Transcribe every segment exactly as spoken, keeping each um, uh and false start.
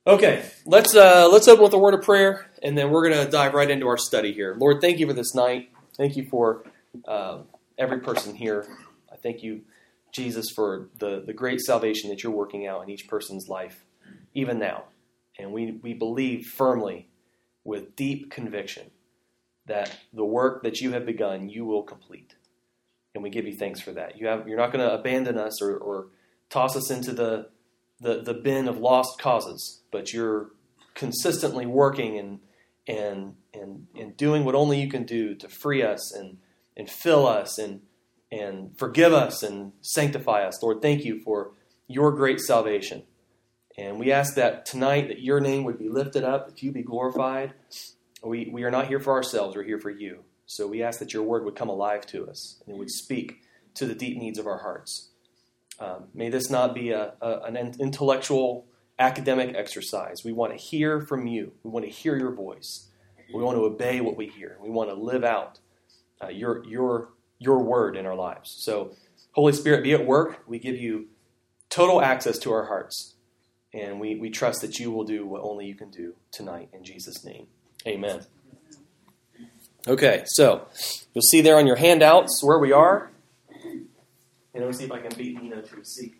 Okay, let's uh, let's open with a word of prayer, and then we're going to dive right into our study here. Lord, thank you for this night. Thank you for uh, every person here. I thank you, Jesus, for the, the great salvation that you're working out in each person's life, even now. And we, we believe firmly, with deep conviction, that the work that you have begun, you will complete. And we give you thanks for that. You have, you're not going to abandon us or, or toss us into the The, the bin of lost causes, but you're consistently working and and and and doing what only you can do to free us and and fill us and and forgive us and sanctify us. Lord, thank you for your great salvation. And we ask that tonight that your name would be lifted up, that you be glorified. We we are not here for ourselves, we're here for you. So we ask that your word would come alive to us and it would speak to the deep needs of our hearts. Um, may this not be a, a, an intellectual, academic exercise. We want to hear from you. We want to hear your voice. We want to obey what we hear. We want to live out uh, your your your word in our lives. So, Holy Spirit, be at work. We give you total access to our hearts. And we, we trust that you will do what only you can do tonight. In Jesus' name, amen. Okay, so you'll see there on your handouts where we are. And let me see if I can beat Nino to a seat.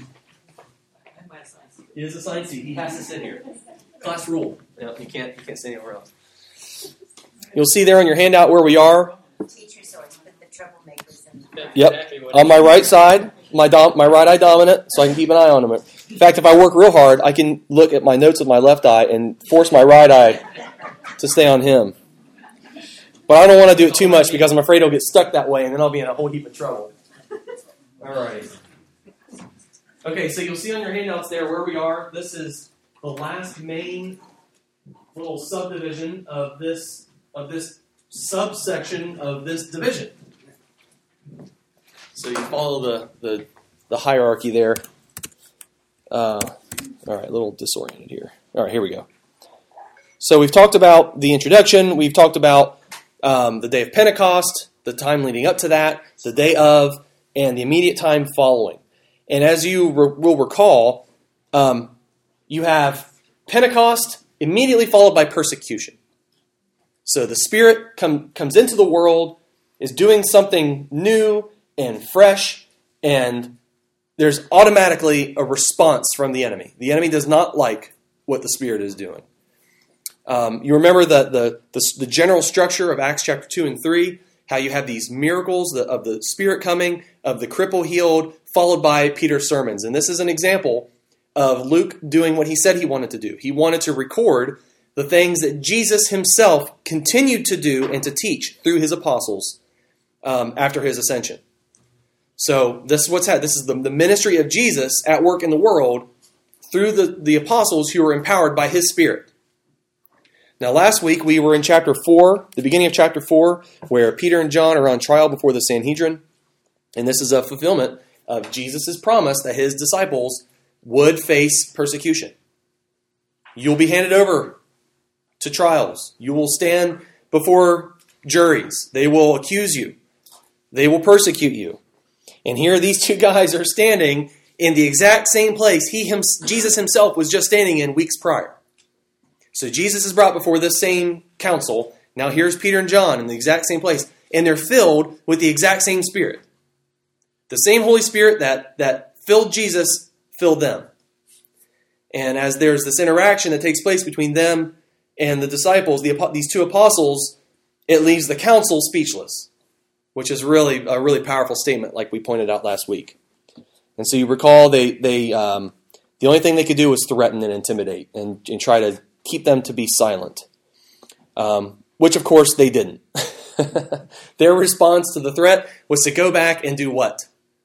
He is assigned seat. He has to sit here. Class rule. No, you can't. You can't sit anywhere else. You'll see there on your handout where we are. Teacher's always put the troublemakers in. Yep. On my right side, my dom- my right eye dominant, so I can keep an eye on him. In fact, if I work real hard, I can look at my notes with my left eye and force my right eye to stay on him. But I don't want to do it too much because I'm afraid he'll get stuck that way, and then I'll be in a whole heap of trouble. All right. Okay, so you'll see on your handouts there where we are. This is the last main little subdivision of this of this subsection of this division. So you follow the the, the hierarchy there. Uh, all right, a little disoriented here. All right, here we go. So we've talked about the introduction. We've talked about um, the day of Pentecost, the time leading up to that, the day of, and the immediate time following. And as you re- will recall, um, you have Pentecost immediately followed by persecution. So the Spirit com- comes into the world, is doing something new and fresh, and there's automatically a response from the enemy. The enemy does not like what the Spirit is doing. Um, you remember the, the, the, the general structure of Acts chapter two and three, how you have these miracles of the Spirit coming, of the cripple healed, followed by Peter's sermons. And this is an example of Luke doing what he said he wanted to do. He wanted to record the things that Jesus himself continued to do and to teach through his apostles um, after his ascension. So this is what's happened. This is the, the ministry of Jesus at work in the world through the, the apostles who were empowered by his Spirit. Now, last week we were in chapter four, the beginning of chapter four, where Peter and John are on trial before the Sanhedrin. And this is a fulfillment of Jesus' promise that his disciples would face persecution. You'll be handed over to trials. You will stand before juries. They will accuse you. They will persecute you. And here these two guys are standing in the exact same place he him, Jesus himself was just standing in weeks prior. So Jesus is brought before this same council. Now here's Peter and John in the exact same place. And they're filled with the exact same Spirit. The same Holy Spirit that, that filled Jesus filled them. And as there's this interaction that takes place between them and the disciples, the, these two apostles, it leaves the council speechless. Which is really a really powerful statement, like we pointed out last week. And so you recall they they um, the only thing they could do was threaten and intimidate and, and try to keep them to be silent, um, which of course they didn't. Their response to the threat was to go back and do what?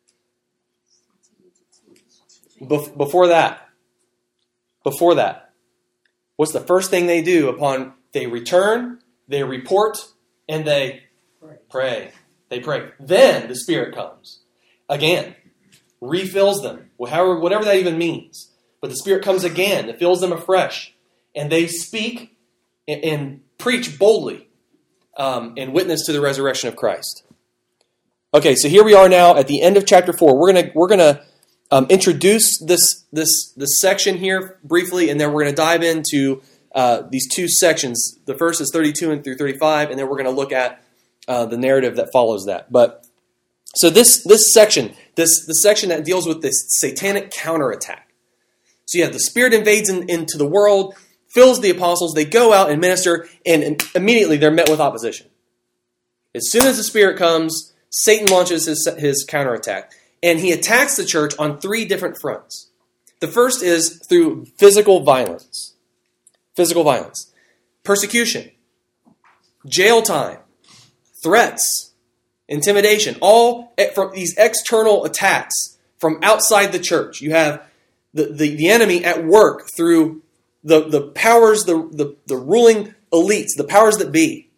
Bef- before that, before that, what's the first thing they do upon they return? They report and they pray. pray. They pray. Then the Spirit comes again, refills them, however, whatever that even means. But the Spirit comes again, it fills them afresh, and they speak and, and preach boldly um, and witness to the resurrection of Christ. Okay, so here we are now at the end of chapter four. We're gonna we're gonna um, introduce this this this section here briefly, and then we're going to dive into uh, these two sections. The first is thirty-two and through thirty-five, and then we're going to look at uh, the narrative that follows that. But so this this section, this the section that deals with this satanic counterattack. So you have the Spirit invades in, into the world, fills the apostles. They go out and minister, and, and immediately they're met with opposition. As soon as the Spirit comes, Satan launches his, his counterattack, and he attacks the church on three different fronts. The first is through physical violence. Physical violence. Persecution. Jail time. Threats. Intimidation. All from these external attacks from outside the church. You have the, the, the enemy at work through the, the powers, the, the, the ruling elites, the powers that be.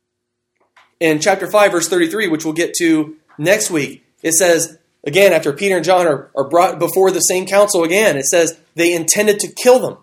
In chapter five, verse thirty-three, which we'll get to next week, it says, again, after Peter and John are, are brought before the same council again, it says they intended to kill them.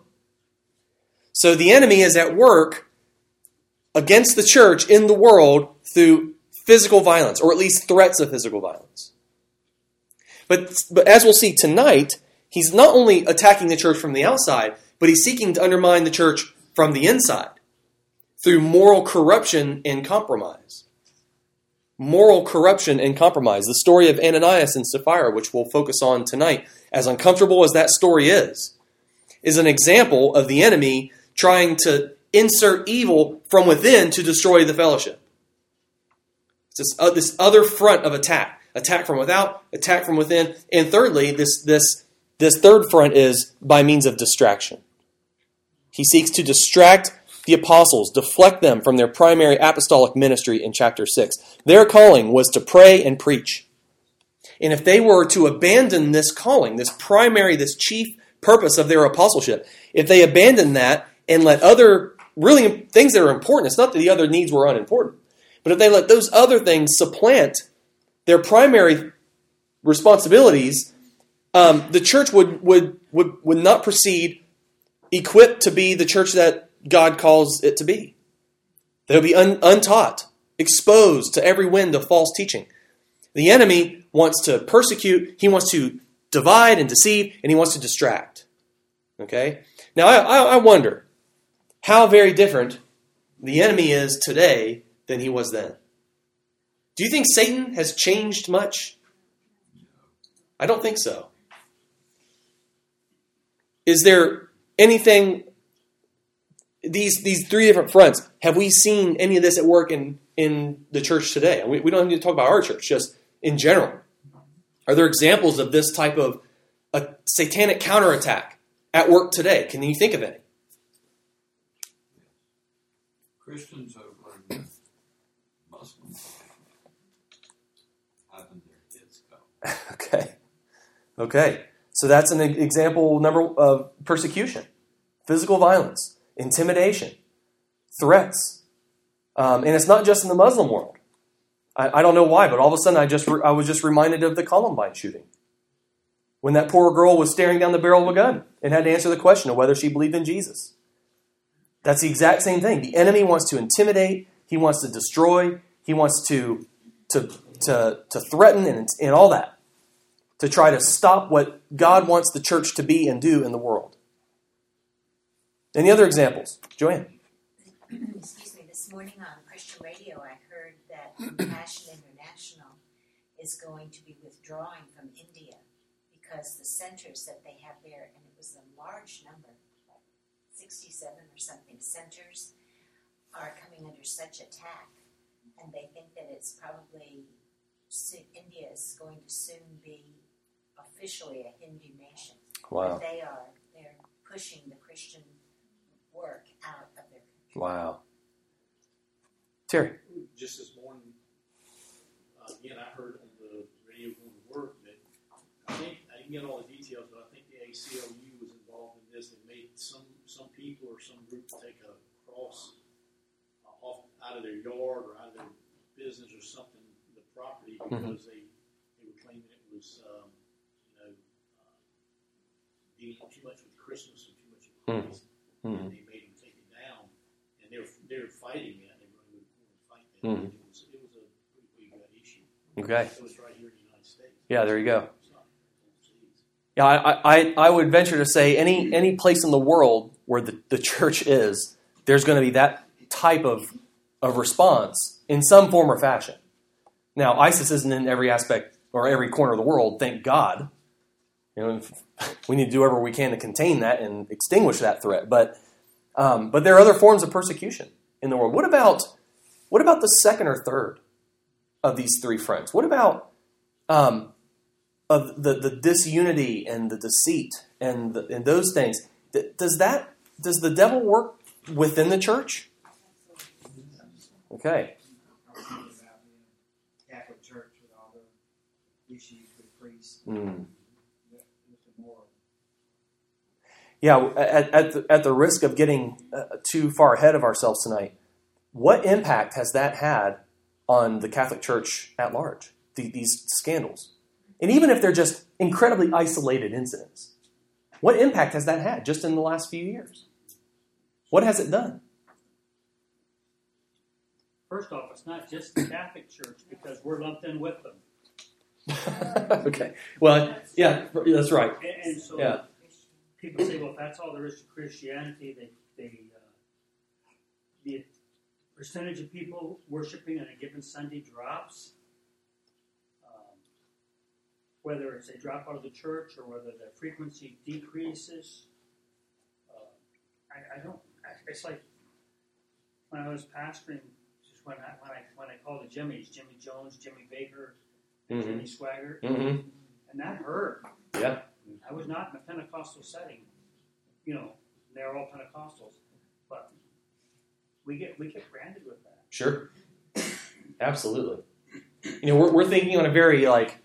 So the enemy is at work against the church in the world through physical violence, or at least threats of physical violence. But, but as we'll see tonight, he's not only attacking the church from the outside, but he's seeking to undermine the church from the inside through moral corruption and compromise. Moral corruption and compromise. The story of Ananias and Sapphira, which we'll focus on tonight, as uncomfortable as that story is, is an example of the enemy trying to insert evil from within to destroy the fellowship. It's this, uh, this other front of attack. Attack from without, attack from within. And thirdly, this, this, this third front is by means of distraction. He seeks to distract the apostles, deflect them from their primary apostolic ministry in chapter six. Their calling was to pray and preach. And if they were to abandon this calling, this primary, this chief purpose of their apostleship, if they abandoned that and let other really things that are important, it's not that the other needs were unimportant, but if they let those other things supplant their primary responsibilities, um, the church would, would, would, would not proceed equipped to be the church that God calls it to be. They'll be un- untaught, exposed to every wind of false teaching. The enemy wants to persecute, he wants to divide and deceive, and he wants to distract. Okay? Now, I, I, I wonder how very different the enemy is today than he was then. Do you think Satan has changed much? I don't think so. Is there anything, these these three different fronts, have we seen any of this at work in, in the church today? We, we don't need to talk about our church, just in general. Are there examples of this type of a satanic counterattack at work today? Can you think of any? Christians over in Muslims having their kids go. Okay. Okay. So that's an example number of persecution, physical violence, intimidation, threats. Um, and it's not just in the Muslim world. I, I don't know why, but all of a sudden I just re- I was just reminded of the Columbine shooting. When that poor girl was staring down the barrel of a gun and had to answer the question of whether she believed in Jesus. That's the exact same thing. The enemy wants to intimidate. He wants to destroy. He wants to to to, to threaten and, and all that. To try to stop what God wants the church to be and do in the world. Any other examples? Joanne? Excuse me. This morning on Christian radio, I heard that Compassion International is going to be withdrawing from India because the centers that they have there, and it was a large number, like sixty-seven or something centers, are coming under such attack, and they think that it's probably India is going to soon be officially a Hindu nation. Wow. But they are they're pushing the Christian work out of their country. Wow. Terry? Just this morning, uh, again, I heard on the radio going to work that I think, I didn't get all the details, but I think the A C L U was involved in this. They made some, some people or some group take a cross uh, off out of their yard or out of their business or something, the property, because mm-hmm. they, they were claiming it was, um, you know, uh, dealing too much with Christmas and too much with Christ. Mm-hmm. And they made them take it down, and they're they're fighting that. They were going to fight that. Mm-hmm. It was it was a pretty big uh, issue. Okay. It was right here in the United States. Yeah, there you go. Yeah, I, I, I would venture to say any any place in the world where the, the church is, there's going to be that type of, of response in some form or fashion. Now, ISIS isn't in every aspect or every corner of the world, thank God. You know, we need to do whatever we can to contain that and extinguish that threat. But um, but there are other forms of persecution in the world. What about what about the second or third of these three fronts? What about um, of the, the disunity and the deceit and the, and those things? Does that does the devil work within the church? Okay. Catholic Church with all the issues with priests. Mm. Yeah, at, at, the, at the risk of getting uh, too far ahead of ourselves tonight, what impact has that had on the Catholic Church at large, the, these scandals? And even if they're just incredibly isolated incidents, what impact has that had just in the last few years? What has it done? First off, it's not just the Catholic Church because we're lumped in with them. Okay. Well, yeah, that's right. And, and so Yeah. people say, well, if that's all there is to Christianity, they, they, uh, the percentage of people worshiping on a given Sunday drops. Um, whether it's they drop out of the church or whether the frequency decreases. Uh, I, I don't, I, it's like when I was pastoring, just when I, when I, when I called the Jimmys, Jimmy Jones, Jimmy Baker, and Mm-hmm. Jimmy Swagger, Mm-hmm. and that hurt. Yeah. I was not in a Pentecostal setting, you know. They're all Pentecostals, but we get we get branded with that. Sure. Absolutely. You know, we're we're thinking on a very like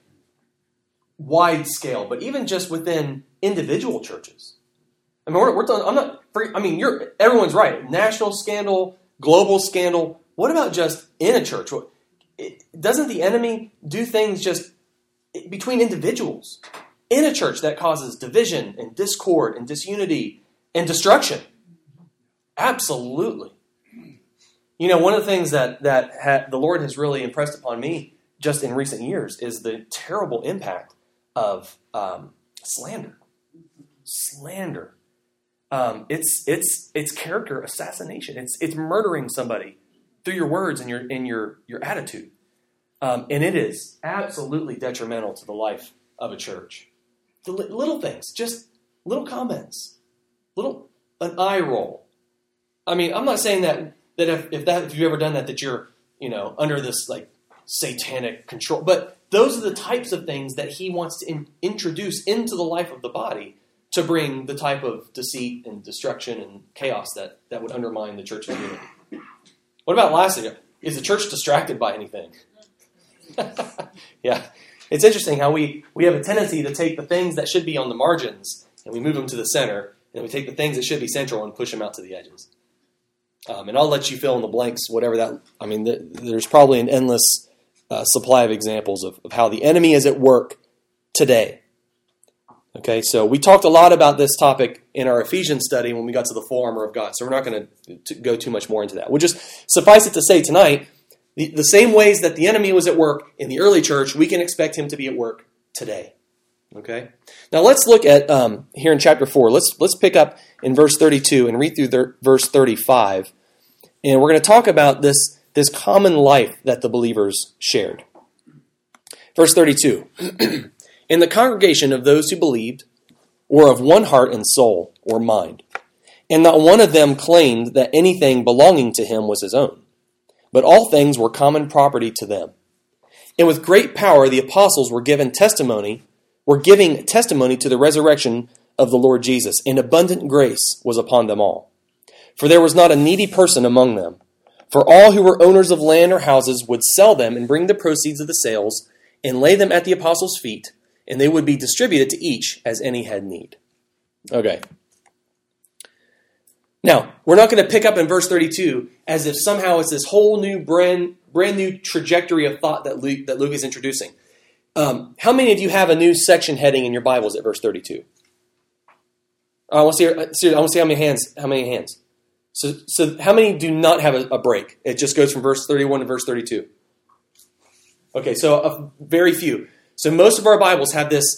wide scale, but even just within individual churches. I mean, we're we're talking, I'm not. I mean, you're everyone's right. National scandal, global scandal. What about just in a church? It, doesn't the enemy do things just between individuals in a church that causes division and discord and disunity and destruction? Absolutely. You know, one of the things that that ha- the Lord has really impressed upon me just in recent years is the terrible impact of um, slander. Slander. Um, it's it's it's character assassination. It's it's murdering somebody through your words and your in your your attitude, um, and it is absolutely detrimental to the life of a church. The li- little things, just little comments, little an eye roll. I mean, I'm not saying that that if, if that if you've ever done that that you're you know under this like satanic control, but those are the types of things that he wants to in, introduce into the life of the body to bring the type of deceit and destruction and chaos that, that would undermine the church's unity. What about lastly, is the church distracted by anything? Yeah. It's interesting how we, we have a tendency to take the things that should be on the margins and we move them to the center, and we take the things that should be central and push them out to the edges. Um, and I'll let you fill in the blanks, whatever that, I mean, th- there's probably an endless uh, supply of examples of, of how the enemy is at work today. Okay, so we talked a lot about this topic in our Ephesians study when we got to the full armor of God, so we're not going to go too much more into that. We'll just suffice it to say tonight, the, the same ways that the enemy was at work in the early church, we can expect him to be at work today. Okay, now let's look at, um, here in chapter four, let's let's pick up in verse thirty-two and read through the, verse thirty-five, and we're going to talk about this, this common life that the believers shared. Verse thirty-two. In the congregation of those who believed were of one heart and soul or mind, and not one of them claimed that anything belonging to him was his own, but all things were common property to them. And with great power the apostles were given testimony, were giving testimony to the resurrection of the Lord Jesus, and abundant grace was upon them all. For there was not a needy person among them, for all who were owners of land or houses would sell them and bring the proceeds of the sales and lay them at the apostles' feet, and they would be distributed to each as any had need. Okay. Now, we're not going to pick up in verse thirty-two as if somehow it's this whole new brand brand new trajectory of thought that Luke, that Luke is introducing. Um, how many of you have a new section heading in your Bibles at verse thirty-two? I want to see. I want to see how many hands. How many hands? So, so how many do not have a, a break? It just goes from verse thirty-one to verse thirty-two. Okay, so a very few. So most of our Bibles have this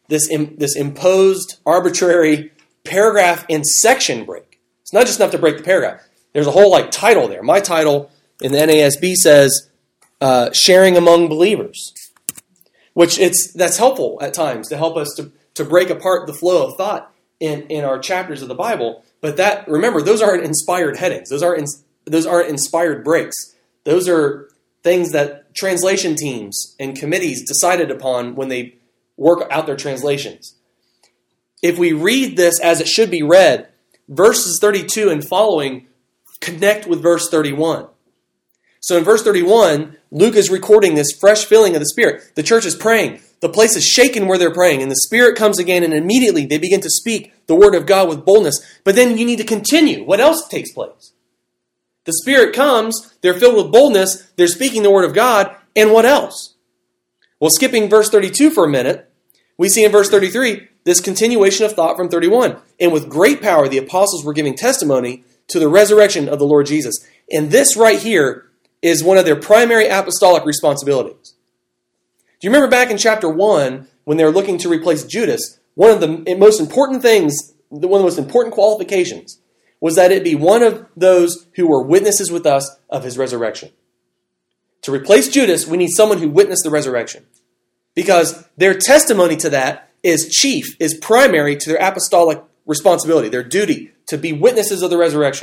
this, im, this imposed arbitrary paragraph and section break. It's not just enough to break the paragraph. There's a whole like title there. My title in the N A S B says, uh, sharing among believers, which it's that's helpful at times to help us to, to break apart the flow of thought in, in our chapters of the Bible. But that, remember, those aren't inspired headings. Those aren't, those aren't inspired breaks. Those are things that translation teams and committees decided upon when they work out their translations. If we read this as it should be read, verses thirty-two and following connect with verse thirty-one. So in verse thirty-one, Luke is recording this fresh filling of the Spirit. The church is praying. The place is shaken where they're praying, and the Spirit comes again, and immediately they begin to speak the word of God with boldness. But then you need to continue. What else takes place? The Spirit comes, they're filled with boldness, they're speaking the word of God, and what else? Well, skipping verse thirty-two for a minute, we see in verse thirty-three this continuation of thought from thirty-one. And with great power, the apostles were giving testimony to the resurrection of the Lord Jesus. And this right here is one of their primary apostolic responsibilities. Do you remember back in chapter one, when they were looking to replace Judas, one of the most important things, one of the most important qualifications, was that it be one of those who were witnesses with us of his resurrection. To replace Judas, we need someone who witnessed the resurrection. Because their testimony to that is chief, is primary to their apostolic responsibility, their duty to be witnesses of the resurrection.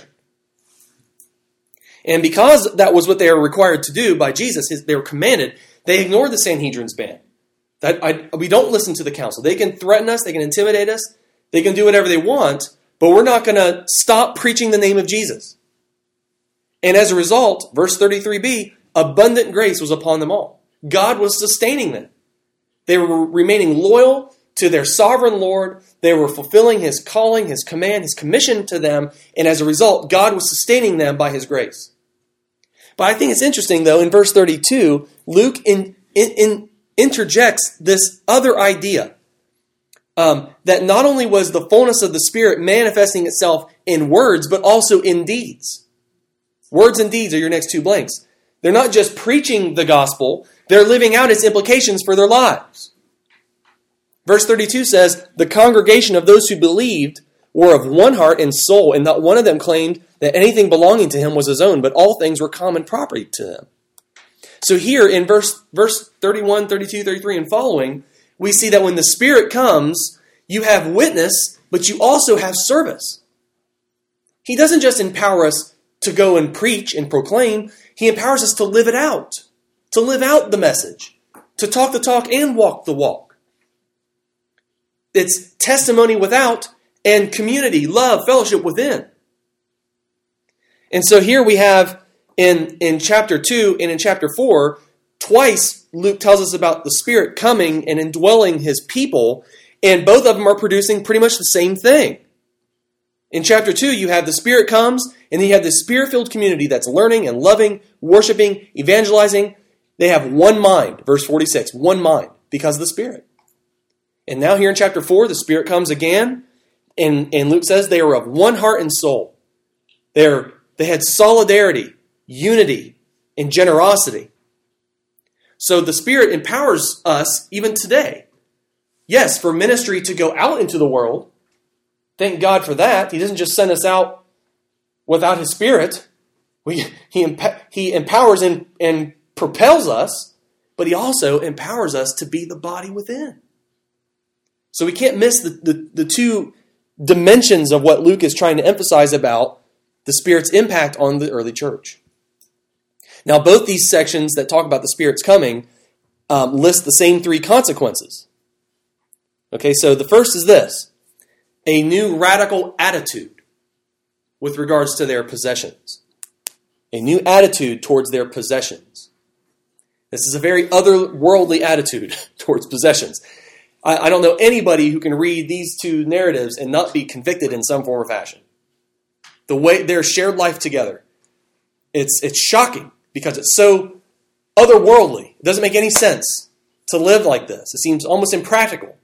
And because that was what they were required to do by Jesus, his, they were commanded, they ignored the Sanhedrin's ban. That I, we don't listen to the council. They can threaten us, they can intimidate us, they can do whatever they want, but we're not going to stop preaching the name of Jesus. And as a result, verse thirty-three b, abundant grace was upon them all. God was sustaining them. They were remaining loyal to their sovereign Lord. They were fulfilling his calling, his command, his commission to them. And as a result, God was sustaining them by his grace. But I think it's interesting, though, in verse thirty-two, Luke in, in, in interjects this other idea. Um, that not only was the fullness of the Spirit manifesting itself in words, but also in deeds. Words and deeds are your next two blanks. They're not just preaching the gospel, they're living out its implications for their lives. Verse thirty-two says, the congregation of those who believed were of one heart and soul, and not one of them claimed that anything belonging to him was his own, but all things were common property to them. So here in verse, verse thirty-one, thirty-two, thirty-three, and following, we see that when the Spirit comes, you have witness, but you also have service. He doesn't just empower us to go and preach and proclaim. He empowers us to live it out, to live out the message, to talk the talk and walk the walk. It's testimony without and community, love, fellowship within. And so here we have in, in chapter two and in chapter four, twice Luke tells us about the Spirit coming and indwelling his people, and both of them are producing pretty much the same thing. In chapter two, you have the Spirit comes, and then you have this Spirit-filled community that's learning and loving, worshiping, evangelizing. They have one mind, verse forty-six, one mind, because of the Spirit. And now here in chapter four, the Spirit comes again, and, and Luke says they were of one heart and soul. They're, they had solidarity, unity, and generosity. So the Spirit empowers us even today. Yes, for ministry to go out into the world. Thank God for that. He doesn't just send us out without his Spirit. We, he, emp- he empowers and, and propels us, but he also empowers us to be the body within. So we can't miss the, the, the two dimensions of what Luke is trying to emphasize about the Spirit's impact on the early church. Now, both these sections that talk about the Spirit's coming um, list the same three consequences. Okay, so the first is this: a new radical attitude with regards to their possessions. A new attitude towards their possessions. This is a very otherworldly attitude towards possessions. I, I don't know anybody who can read these two narratives and not be convicted in some form or fashion. The way their shared life together. It's, it's shocking because it's so otherworldly. It doesn't make any sense to live like this. It seems almost impractical.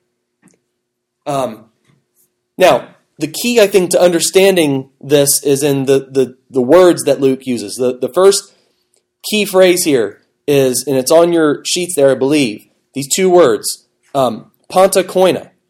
Um, now, the key, I think, to understanding this is in the, the, the words that Luke uses. The, the first key phrase here is, and it's on your sheets there, I believe, these two words, um, panta koina.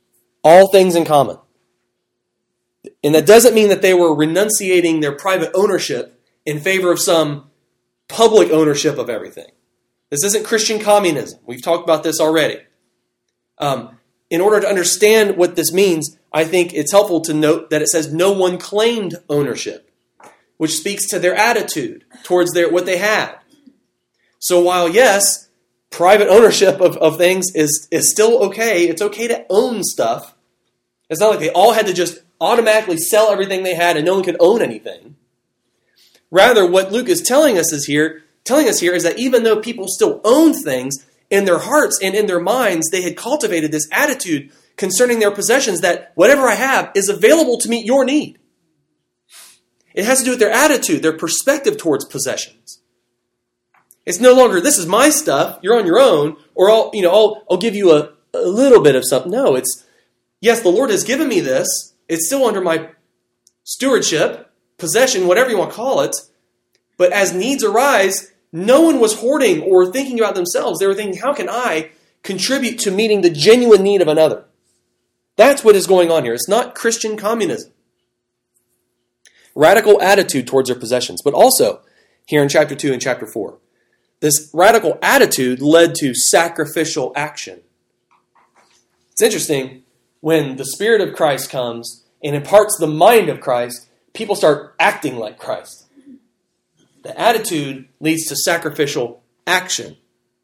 all things in common. And that doesn't mean that they were renunciating their private ownership in favor of some public ownership of everything. This isn't Christian communism. We've talked about this already. Um, in order to understand what this means, I think it's helpful to note that it says no one claimed ownership, which speaks to their attitude towards their what they had. So while, yes, private ownership of, of things is, is still okay, it's okay to own stuff. It's not like they all had to just automatically sell everything they had and no one could own anything. Rather, what Luke is telling us is here, telling us here is that even though people still owned things, in their hearts and in their minds, they had cultivated this attitude concerning their possessions that whatever I have is available to meet your need. It has to do with their attitude, their perspective towards possessions. It's no longer, this is my stuff, you're on your own, or I'll, you know, I'll, I'll give you a, a little bit of something. No, it's, yes, the Lord has given me this. It's still under my stewardship, possession, whatever you want to call it. But as needs arise, no one was hoarding or thinking about themselves. They were thinking, how can I contribute to meeting the genuine need of another? That's what is going on here. It's not Christian communism. Radical attitude towards their possessions. But also, here in chapter two and chapter four, this radical attitude led to sacrificial action. It's interesting, when the Spirit of Christ comes and imparts the mind of Christ, people start acting like Christ. The attitude leads to sacrificial action.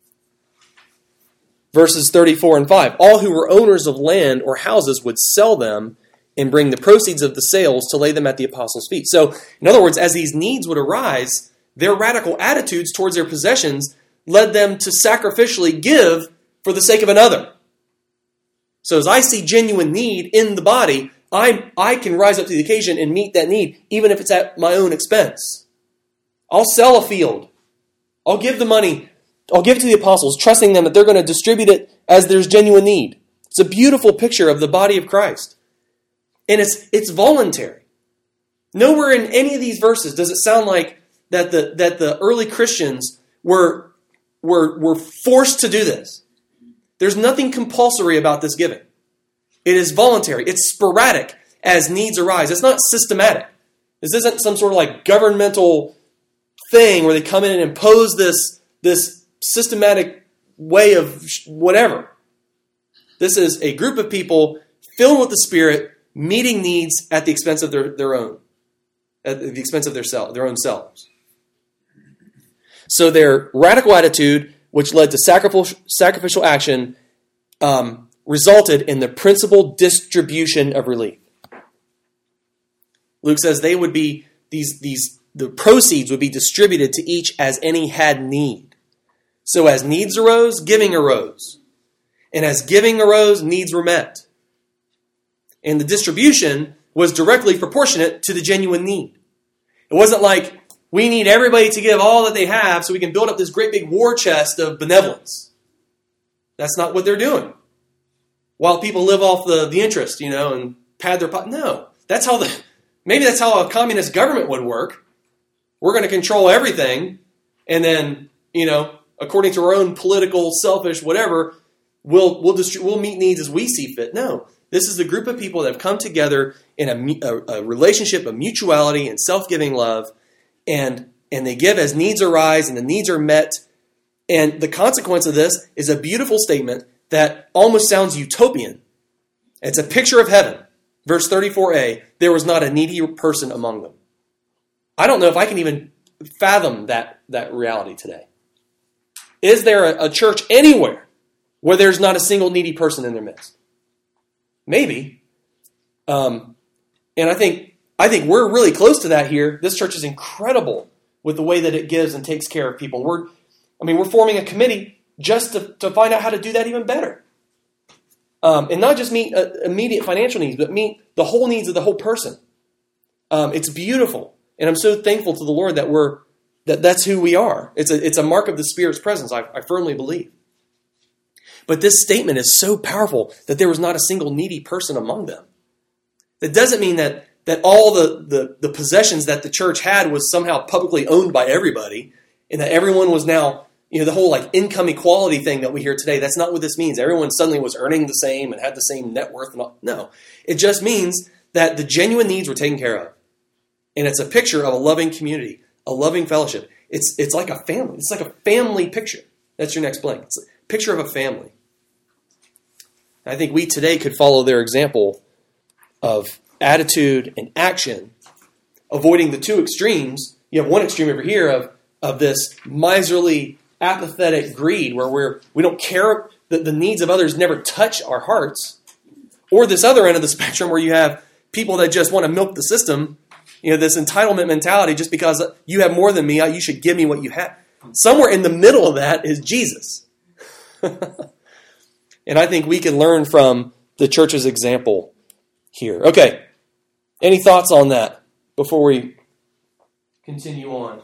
Verses thirty-four and five. All who were owners of land or houses would sell them and bring the proceeds of the sales to lay them at the apostles' feet. So, in other words, as these needs would arise, their radical attitudes towards their possessions led them to sacrificially give for the sake of another. So as I see genuine need in the body, I, I can rise up to the occasion and meet that need, even if it's at my own expense. I'll sell a field. I'll give the money. I'll give it to the apostles, trusting them that they're going to distribute it as there's genuine need. It's a beautiful picture of the body of Christ. And it's it's voluntary. Nowhere in any of these verses does it sound like that the that the early Christians were, were, were forced to do this. There's nothing compulsory about this giving. It is voluntary. It's sporadic as needs arise. It's not systematic. This isn't some sort of like governmental thing where they come in and impose this, this systematic way of whatever. This is a group of people filled with the Spirit, meeting needs at the expense of their, their own, at the expense of their self, their own selves. So their radical attitude, which led to sacrificial, sacrificial action, um, resulted in the principal distribution of relief. Luke says they would be, these, these, the proceeds would be distributed to each as any had need. So as needs arose, giving arose. And as giving arose, needs were met. And the distribution was directly proportionate to the genuine need. It wasn't like, we need everybody to give all that they have so we can build up this great big war chest of benevolence. That's not what they're doing. While people live off the, the interest, you know, and pad their pocket. No. That's how the, maybe that's how a communist government would work. We're going to control everything, and then, you know, according to our own political, selfish, whatever, we'll we'll distri- we'll meet needs as we see fit. No. This is a group of people that have come together in a, a, a relationship of mutuality and self-giving love, and and they give as needs arise, and the needs are met. And the consequence of this is a beautiful statement that almost sounds utopian. It's a picture of heaven. Verse thirty-four a, there was not a needy person among them. I don't know if I can even fathom that, that reality today. Is there a, a church anywhere where there's not a single needy person in their midst? Maybe. Um, and I think I think we're really close to that here. This church is incredible with the way that it gives and takes care of people. We're, I mean, we're forming a committee just to, to find out how to do that even better. Um, and not just meet uh, immediate financial needs, but meet the whole needs of the whole person. Um, it's beautiful. And I'm so thankful to the Lord that we're that that's who we are. It's a, it's a mark of the Spirit's presence, I, I firmly believe. But this statement is so powerful that there was not a single needy person among them. That doesn't mean that that all the, the, the possessions that the church had was somehow publicly owned by everybody, and that everyone was now you know, the whole like income equality thing that we hear today, that's not what this means. Everyone suddenly was earning the same and had the same net worth. And all. No, it just means that the genuine needs were taken care of. And it's a picture of a loving community, a loving fellowship. It's it's like a family. It's like a family picture. That's your next blank. It's a picture of a family. I think we today could follow their example of attitude and action, avoiding the two extremes. You have one extreme over here of, of this miserly, apathetic greed where we're, we don't care, the, the needs of others never touch our hearts. Or this other end of the spectrum where you have people that just want to milk the system, you know, this entitlement mentality, just because you have more than me, you should give me what you have. Somewhere in the middle of that is Jesus. And I think we can learn from the church's example here. Okay, any thoughts on that before we continue on?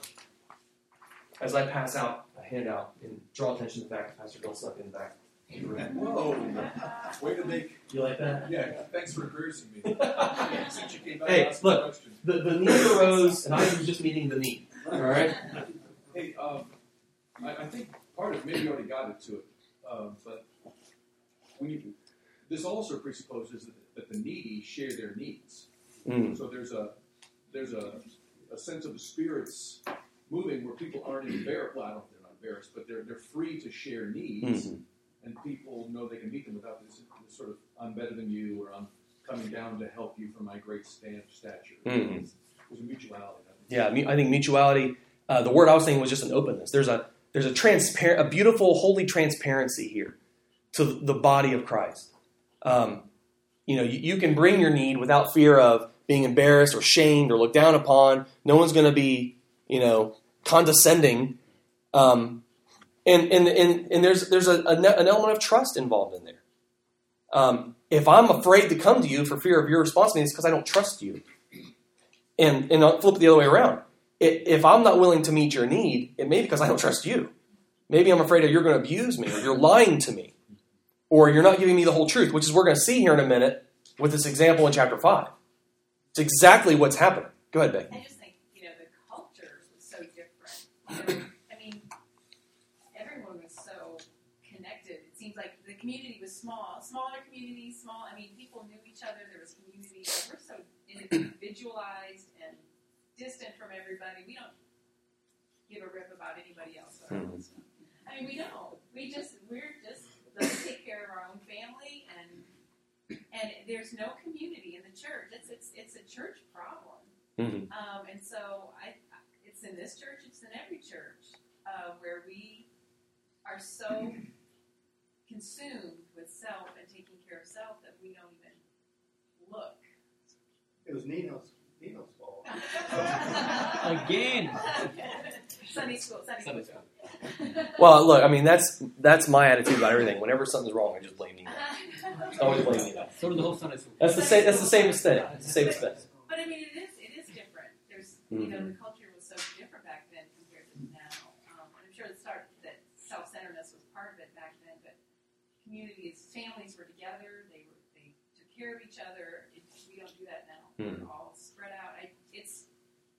As I pass out a handout and draw attention to the fact that Pastor Bill snuck in the back. Whoa, way to make, You like that? yeah, thanks for embarrassing me. Since you came back, Hey, asked look. the question. The, the need arose, and I was just meeting the need. All right? Hey, um, I, I think part of, maybe you already got into it, um, but when you, this also presupposes that, that the needy share their needs. Mm. So there's a, there's a, a sense of the Spirit's moving where people aren't embarrassed, well, I don't know if they're not embarrassed, but they're, they're free to share needs. Mm-hmm. And people know they can meet them without this, this sort of, I'm better than you, or I'm coming down to help you for my great stand, stature. Mm-hmm. There's, there's a mutuality. Yeah, mu- I think mutuality, uh, the word I was saying was just an openness. There's a there's a transparent, a beautiful, holy transparency here to the body of Christ. Um, you know, you, you can bring your need without fear of being embarrassed or shamed or looked down upon. No one's going to be, you know, condescending. Um, and, and, and, and there's, there's a, a, an element of trust involved in there. Um, if I'm afraid to come to you for fear of your response to me, it's because I don't trust you. And, and I'll flip it the other way around. If I'm not willing to meet your need, it may be because I don't trust you. Maybe I'm afraid that you're going to abuse me, or you're lying to me, or you're not giving me the whole truth, which is what we're going to see here in a minute with this example in chapter five. It's exactly what's happening. Go ahead, Becky. I just think, you know, the culture was so different. You know, I mean, everyone was so connected. It seems like the community was small, smaller communities, small. I mean, people knew each other. There was community. We're so individualized and distant from everybody. We don't give a rip about anybody else. Mm-hmm. I mean, we don't. We just, we're just, let's take care of our own family, and and there's no community in the church. It's it's it's a church problem. Mm-hmm. Um, and so I, it's in this church, it's in every church, uh, where we are so consumed with self and taking care of self that we don't even look. It was Nino's Nino's fault. Again. Sunday school, Sunday, Sunday school. Well, look, I mean, that's that's my attitude about everything. Whenever something's wrong, I just blame Nina. I always blame Nina. So did the whole Sunday school. That's the same. That's the safest thing. It's the safest thing. But I mean, it is it is different. There's you know the culture was so different back then compared to now. Um, and I'm sure the start that self-centeredness was part of it back then, but communities, families were together. They were they took care of each other. It, we don't do that now. Mm. We're all spread out. I, it's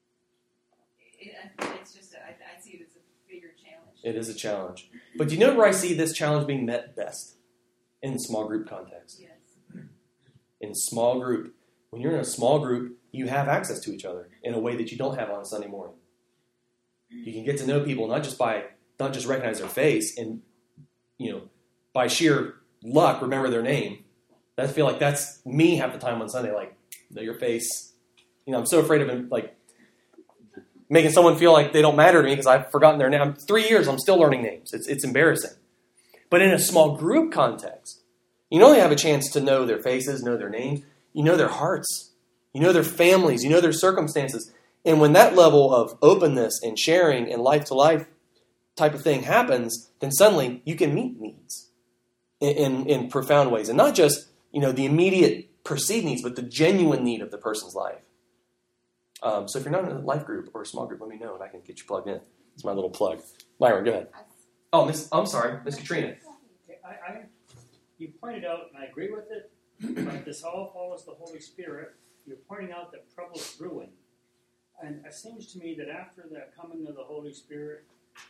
it, it's just a, I, I see it as a bigger challenge. It is a challenge. But do you know where I see this challenge being met best? In the small group context. Yes. In small group. When you're in a small group, you have access to each other in a way that you don't have on a Sunday morning. You can get to know people not just by, not just recognize their face and, you know, by sheer luck, remember their name. I feel like that's me half the time on Sunday, like, know your face. You know, I'm so afraid of, like, making someone feel like they don't matter to me because I've forgotten their name. I'm, three years, I'm still learning names. It's it's embarrassing. But in a small group context, you not only have a chance to know their faces, know their names, you know their hearts, you know their families, you know their circumstances. And when that level of openness and sharing and life-to-life type of thing happens, then suddenly you can meet needs in, in, in profound ways. And not just, you know, the immediate perceived needs, but the genuine need of the person's life. Um, so if you're not in a life group or a small group, let me know and I can get you plugged in. It's my little plug. Myron, go ahead. Oh, Miss, I'm sorry, Miss Katrina. I, I, you pointed out, and I agree with it, but this all follows the Holy Spirit. You're pointing out that trouble's brewing. And it seems to me that after the coming of the Holy Spirit,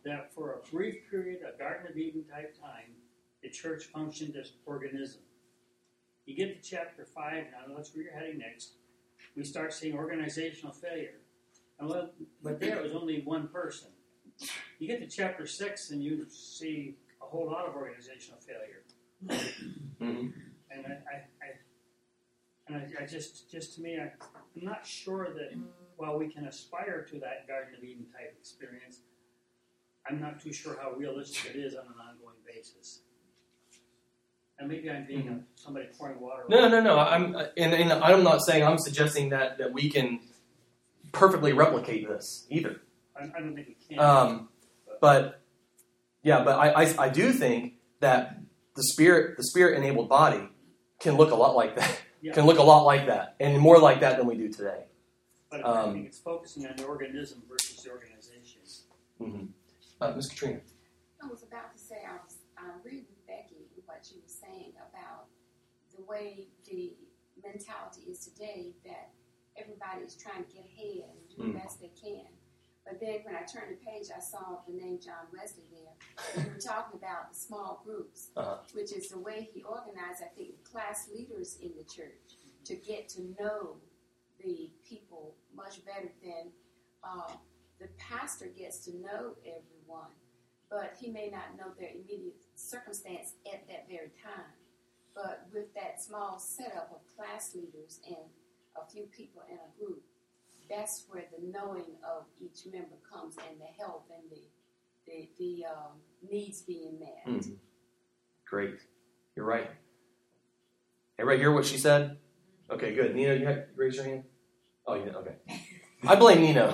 that for a brief period, a Garden of Eden type time, the church functioned as an organism. You get to chapter five, now that's where you're heading next. We start seeing organizational failure. And well, but there it was only one person. You get to chapter six and you see a whole lot of organizational failure. Mm-hmm. And I, I, I and I, I just, just to me, I, I'm not sure that while we can aspire to that Garden of Eden type experience, I'm not too sure how realistic it is on an ongoing basis. And maybe I'm being a, somebody pouring water. No, no, no. I'm, and, and I'm not saying I'm suggesting that, that we can perfectly replicate this either. I, I don't think we can. Um, but yeah, but I, I, I do think that the spirit, the spirit-enabled body, can look a lot like that. Yeah. Can look a lot like that, and more like that than we do today. But um, I think it's focusing on the organism versus the organization. Mm-hmm. Uh, Miz Katrina. I was about to say I was I agree with Becky with what she was saying about the way the mentality is today that everybody is trying to get ahead and do Mm. the best they can. But then when I turned the page, I saw the name John Wesley there. We were talking about the small groups, Uh-huh. which is the way he organized, I think, class leaders in the church to get to know the people much better than uh, the pastor gets to know everyone, but he may not know their immediate circumstance at that very time. But with that small setup of class leaders and a few people in a group, that's where the knowing of each member comes and the health and the the, the um, needs being met. Mm-hmm. Great. You're right. Everybody hear what she said? Okay, good. Nino, you had, raise your hand? Oh, you did? Okay. I blame Nino.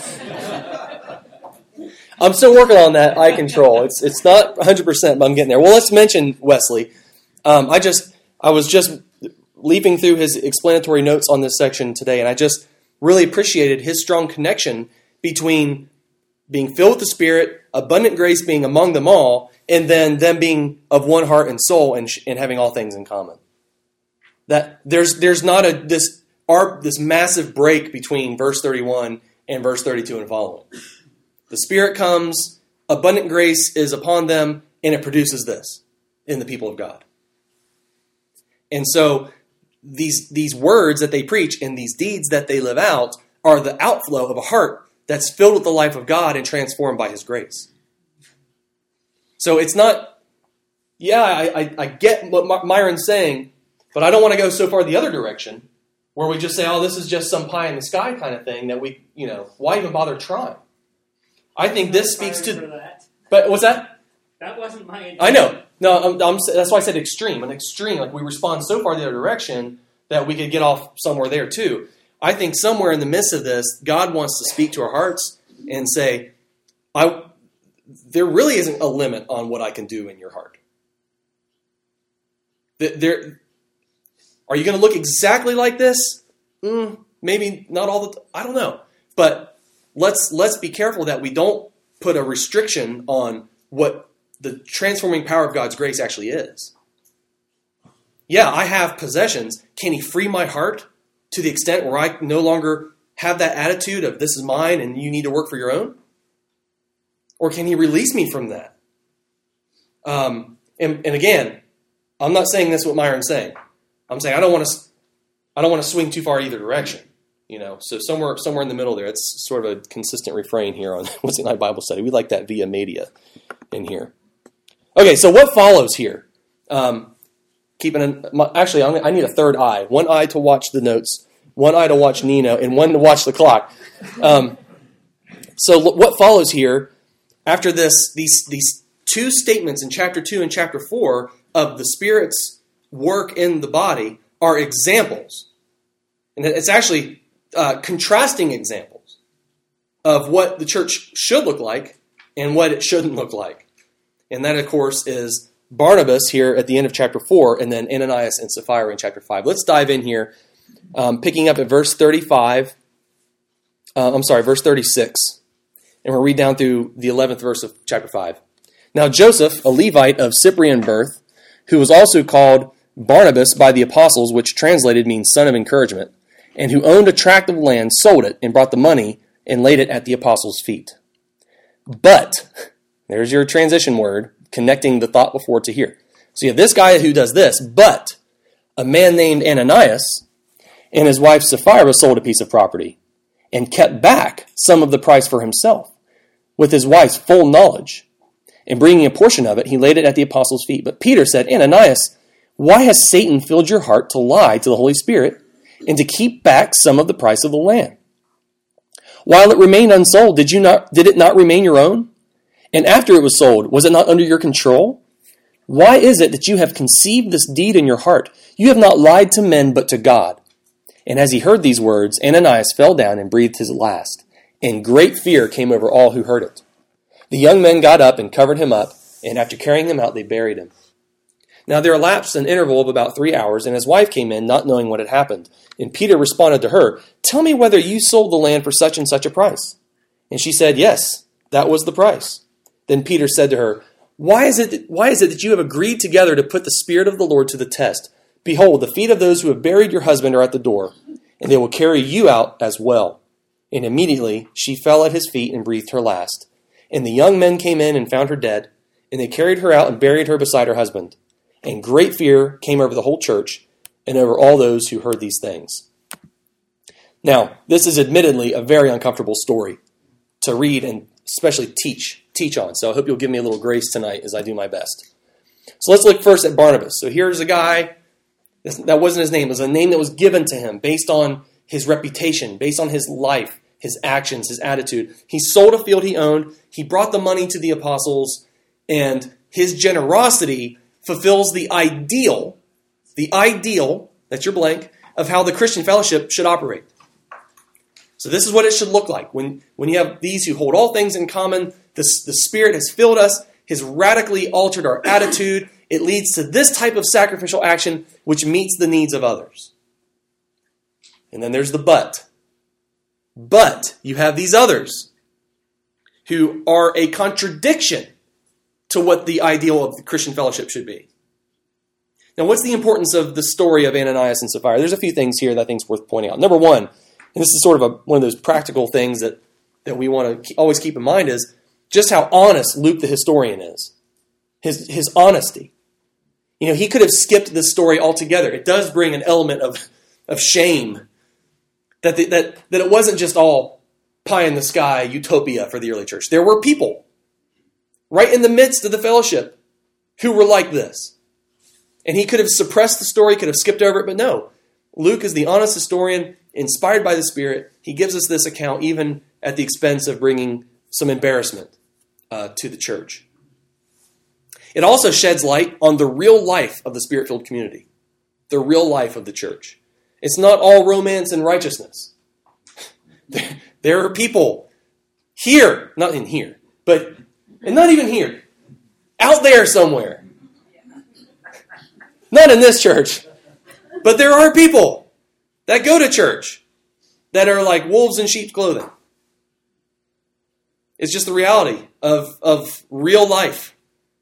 I'm still working on that eye control. It's it's not one hundred percent, but I'm getting there. Well, let's mention Wesley. Um, I just I was just leaping through his explanatory notes on this section today, and I just really appreciated his strong connection between being filled with the Spirit, abundant grace being among them all, and then them being of one heart and soul and, sh- and having all things in common. That there's there's not a this our, this massive break between verse thirty-one and verse thirty-two and following. The Spirit comes, abundant grace is upon them, and it produces this in the people of God. And so these these words that they preach and these deeds that they live out are the outflow of a heart that's filled with the life of God and transformed by His grace. So it's not, yeah, I, I, I get what Myron's saying, but I don't want to go so far the other direction where we just say, oh, this is just some pie in the sky kind of thing that we, you know, why even bother trying? I think this speaks to, that. but what's that? That wasn't my intention. I know. No, I'm, I'm, that's why I said extreme. An extreme, like we respond so far the other direction that we could get off somewhere there too. I think somewhere in the midst of this, God wants to speak to our hearts and say, I, there really isn't a limit on what I can do in your heart. There, are you going to look exactly like this? Mm, maybe not all the. T- I don't know, but let's let's be careful that we don't put a restriction on what the transforming power of God's grace actually is. Yeah, I have possessions. Can He free my heart to the extent where I no longer have that attitude of this is mine and you need to work for your own? Or can He release me from that? Um, and, and again, I'm not saying this what Myron's saying. I'm saying I don't want to. I don't want to swing too far either direction. You know, so somewhere somewhere in the middle there. It's sort of a consistent refrain here on Wednesday Night Bible Study. We like that via media in here. Okay, so what follows here? Um, keeping an, my, actually, I'm, I need a third eye. One eye to watch the notes, one eye to watch Nino, and one to watch the clock. Um, so what follows here after this? These these two statements in chapter two and chapter four of the Spirit's work in the body are examples, and it's actually uh, contrasting examples of what the church should look like and what it shouldn't look like. And that, of course, is Barnabas here at the end of chapter four, and then Ananias and Sapphira in chapter five. Let's dive in here, um, picking up at verse thirty-five. Uh, I'm sorry, verse thirty-six. And we'll read down through the eleventh verse of chapter five. Now Joseph, a Levite of Cyprian birth, who was also called Barnabas by the apostles, which translated means son of encouragement, and who owned a tract of land, sold it, and brought the money and laid it at the apostles' feet. But There's your transition word, connecting the thought before to here. So you have this guy who does this, but a man named Ananias and his wife Sapphira sold a piece of property and kept back some of the price for himself with his wife's full knowledge. And bringing a portion of it, he laid it at the apostles' feet. But Peter said, Ananias, why has Satan filled your heart to lie to the Holy Spirit and to keep back some of the price of the land? While it remained unsold, did you not? Did it not remain your own? And after it was sold, was it not under your control? Why is it that you have conceived this deed in your heart? You have not lied to men, but to God. And as he heard these words, Ananias fell down and breathed his last, and great fear came over all who heard it. The young men got up and covered him up, and after carrying him out, they buried him. Now there elapsed an interval of about three hours, and his wife came in, not knowing what had happened. And Peter responded to her, Tell me whether you sold the land for such and such a price. And she said, Yes, that was the price. Then Peter said to her, Why is it that, why is it that you have agreed together to put the Spirit of the Lord to the test? Behold, the feet of those who have buried your husband are at the door, and they will carry you out as well. And immediately she fell at his feet and breathed her last. And the young men came in and found her dead, and they carried her out and buried her beside her husband. And great fear came over the whole church and over all those who heard these things. Now, this is admittedly a very uncomfortable story to read and especially teach, teach on. So I hope you'll give me a little grace tonight as I do my best. So let's look first at Barnabas. So here's a guy, that wasn't his name, it was a name that was given to him based on his reputation, based on his life, his actions, his attitude. He sold a field he owned, he brought the money to the apostles, and his generosity fulfills the ideal, the ideal, that's your blank, of how the Christian fellowship should operate. So this is what it should look like. When, when you have these who hold all things in common, the, the Spirit has filled us, has radically altered our attitude. It leads to this type of sacrificial action which meets the needs of others. And then there's the but. But you have these others who are a contradiction to what the ideal of the Christian fellowship should be. Now, what's the importance of the story of Ananias and Sapphira? There's a few things here that I think is worth pointing out. Number one, and this is sort of a, one of those practical things that, that we want to always keep in mind, is just how honest Luke the historian is. His, his honesty. You know, he could have skipped this story altogether. It does bring an element of, of shame that, the, that, that it wasn't just all pie in the sky utopia for the early church. There were people right in the midst of the fellowship who were like this. And he could have suppressed the story, could have skipped over it, but no. Luke is the honest historian, inspired by the Spirit. He gives us this account even at the expense of bringing some embarrassment uh, to the church. It also sheds light on the real life of the Spirit-filled community, the real life of the church. It's not all romance and righteousness. There, there are people here, not in here, but and not even here, out there somewhere. Not in this church, but there are people that go to church that are like wolves in sheep's clothing. It's just the reality of, of real life.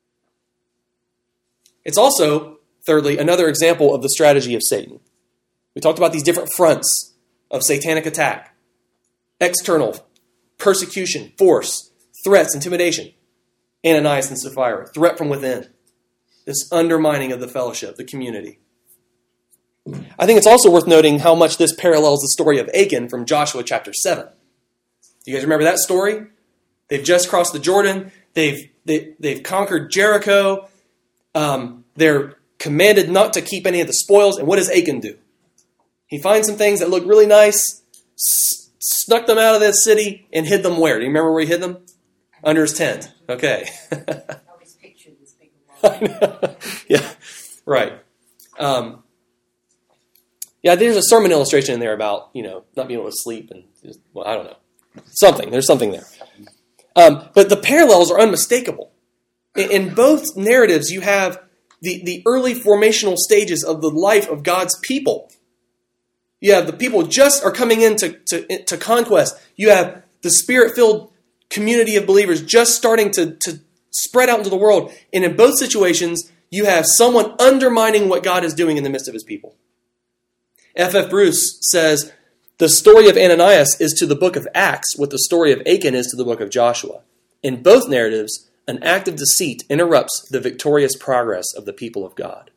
It's also, thirdly, another example of the strategy of Satan. We talked about these different fronts of satanic attack. External, persecution, force, threats, intimidation. Ananias and Sapphira, threat from within. This undermining of the fellowship, the community. I think it's also worth noting how much this parallels the story of Achan from Joshua chapter seven. Do you guys remember that story? They've just crossed the Jordan. They've they, they've conquered Jericho. Um, they're commanded not to keep any of the spoils. And what does Achan do? He finds some things that look really nice, s- snuck them out of that city, and hid them where? Do you remember where he hid them? Under his tent. Okay. I always picture this big wall. Yeah, right. Um, yeah, there's a sermon illustration in there about, you know, not being able to sleep and, just, well, I don't know. Something. There's something there. Um, but the parallels are unmistakable. In, in both narratives, you have the, the early formational stages of the life of God's people. You have the people just are coming into to, to conquest. You have the Spirit-filled community of believers just starting to, to spread out into the world. And in both situations, you have someone undermining what God is doing in the midst of his people. F F Bruce says, the story of Ananias is to the book of Acts what the story of Achan is to the book of Joshua. In both narratives, an act of deceit interrupts the victorious progress of the people of God.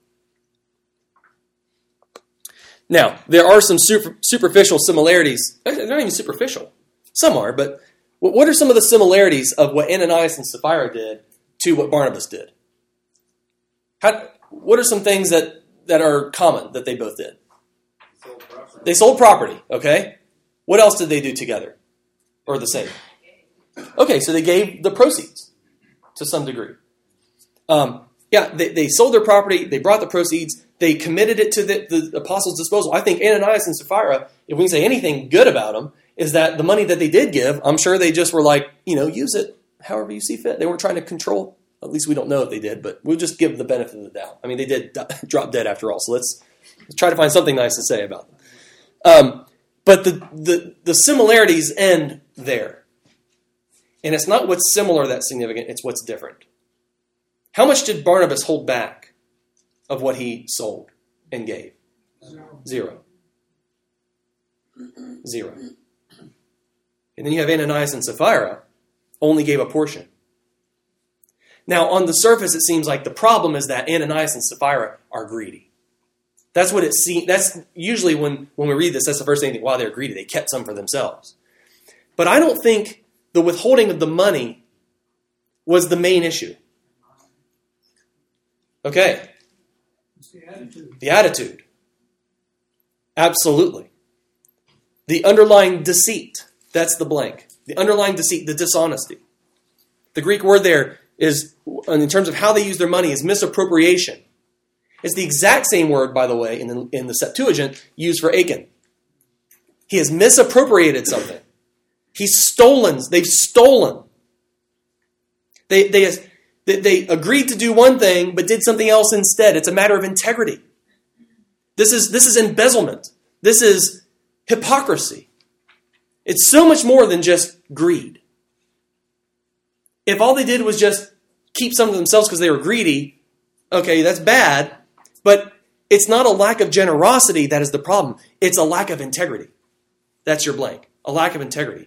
Now, there are some super, superficial similarities. They're not even superficial. Some are, but what are some of the similarities of what Ananias and Sapphira did to what Barnabas did? How, what are some things that, that are common that they both did? Sold property. They sold property, okay? What else did they do together? Or the same? Okay, so they gave the proceeds to some degree. Um, yeah, they, they sold their property, they brought the proceeds, they committed it to the, the apostles' disposal. I think Ananias and Sapphira, if we can say anything good about them, is that the money that they did give, I'm sure they just were like, you know, use it however you see fit. They weren't trying to control. At least we don't know if they did, but we'll just give the benefit of the doubt. I mean, they did drop dead after all, so let's, let's try to find something nice to say about them. Um, but the, the, the similarities end there. And it's not what's similar that's significant, it's what's different. How much did Barnabas hold back of what he sold and gave? Zero. Zero. Zero. And then you have Ananias and Sapphira, only gave a portion. Now, on the surface, it seems like the problem is that Ananias and Sapphira are greedy. That's what it seems. That's usually when, when we read this, that's the first thing you think, wow, they're greedy. They kept some for themselves. But I don't think the withholding of the money was the main issue. Okay. It's the attitude. The attitude. Absolutely. The underlying deceit. That's the blank. The underlying deceit, the dishonesty. The Greek word there is, in terms of how they use their money, is misappropriation. It's the exact same word, by the way, in the, in the Septuagint used for Achan. He has misappropriated something. He's stolen. They've stolen. They, they, they, they agreed to do one thing, but did something else instead. It's a matter of integrity. This is, this is embezzlement. This is hypocrisy. It's so much more than just greed. If all they did was just keep some to themselves because they were greedy, okay, that's bad, but it's not a lack of generosity that is the problem. It's a lack of integrity. That's your blank. A lack of integrity.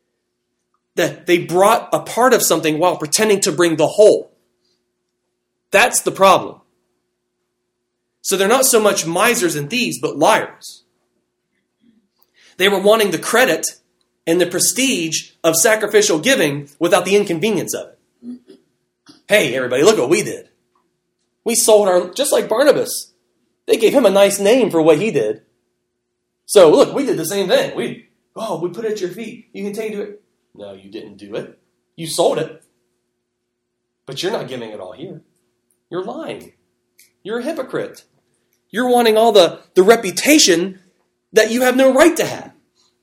That they brought a part of something while pretending to bring the whole. That's the problem. So they're not so much misers and thieves, but liars. They were wanting the credit and the prestige of sacrificial giving without the inconvenience of it. Hey, everybody, look what we did. We sold our, just like Barnabas. They gave him a nice name for what he did. So, look, we did the same thing. We, oh, we put it at your feet. You can take it to it. No, you didn't do it. You sold it. But you're not giving it all here. You're lying. You're a hypocrite. You're wanting all the, the reputation that you have no right to have.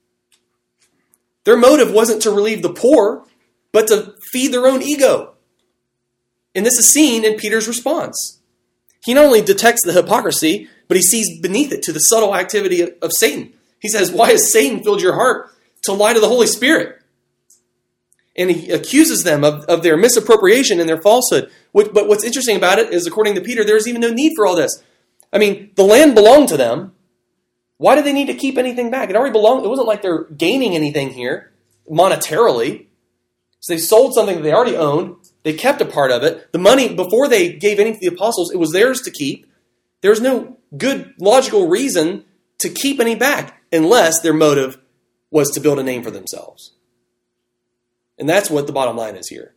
Their motive wasn't to relieve the poor, but to feed their own ego. And this is seen in Peter's response. He not only detects the hypocrisy, but he sees beneath it to the subtle activity of, of Satan. He says, why has Satan filled your heart to lie to the Holy Spirit? And he accuses them of, of their misappropriation and their falsehood. But what's interesting about it is, according to Peter, there's even no need for all this. I mean, the land belonged to them. Why do they need to keep anything back? It already belonged. It wasn't like they're gaining anything here monetarily. So they sold something that they already owned. They kept a part of it. The money, before they gave any to the apostles, it was theirs to keep. There was no good logical reason to keep any back unless their motive was to build a name for themselves. And that's what the bottom line is here.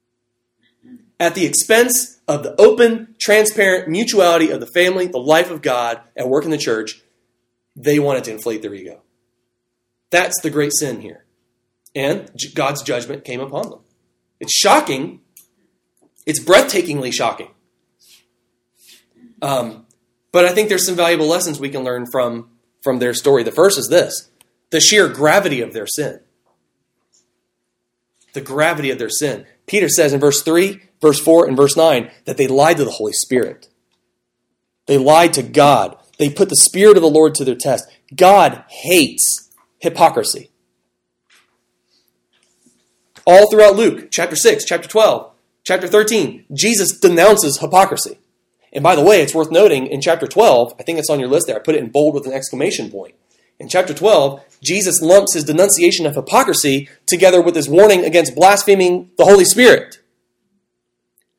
At the expense of the open, transparent mutuality of the family, the life of God at work in the church, they wanted to inflate their ego. That's the great sin here. And God's judgment came upon them. It's shocking. It's breathtakingly shocking. Um, but I think there's some valuable lessons we can learn from, from their story. The first is this: the sheer gravity of their sin. The gravity of their sin. Peter says in verse three, verse four, and verse nine that they lied to the Holy Spirit. They lied to God. They put the Spirit of the Lord to their test. God hates hypocrisy. All throughout Luke, chapter six, chapter twelve, chapter thirteen, Jesus denounces hypocrisy. And by the way, it's worth noting in chapter twelve, I think it's on your list there, I put it in bold with an exclamation point. In chapter twelve, Jesus lumps his denunciation of hypocrisy together with his warning against blaspheming the Holy Spirit.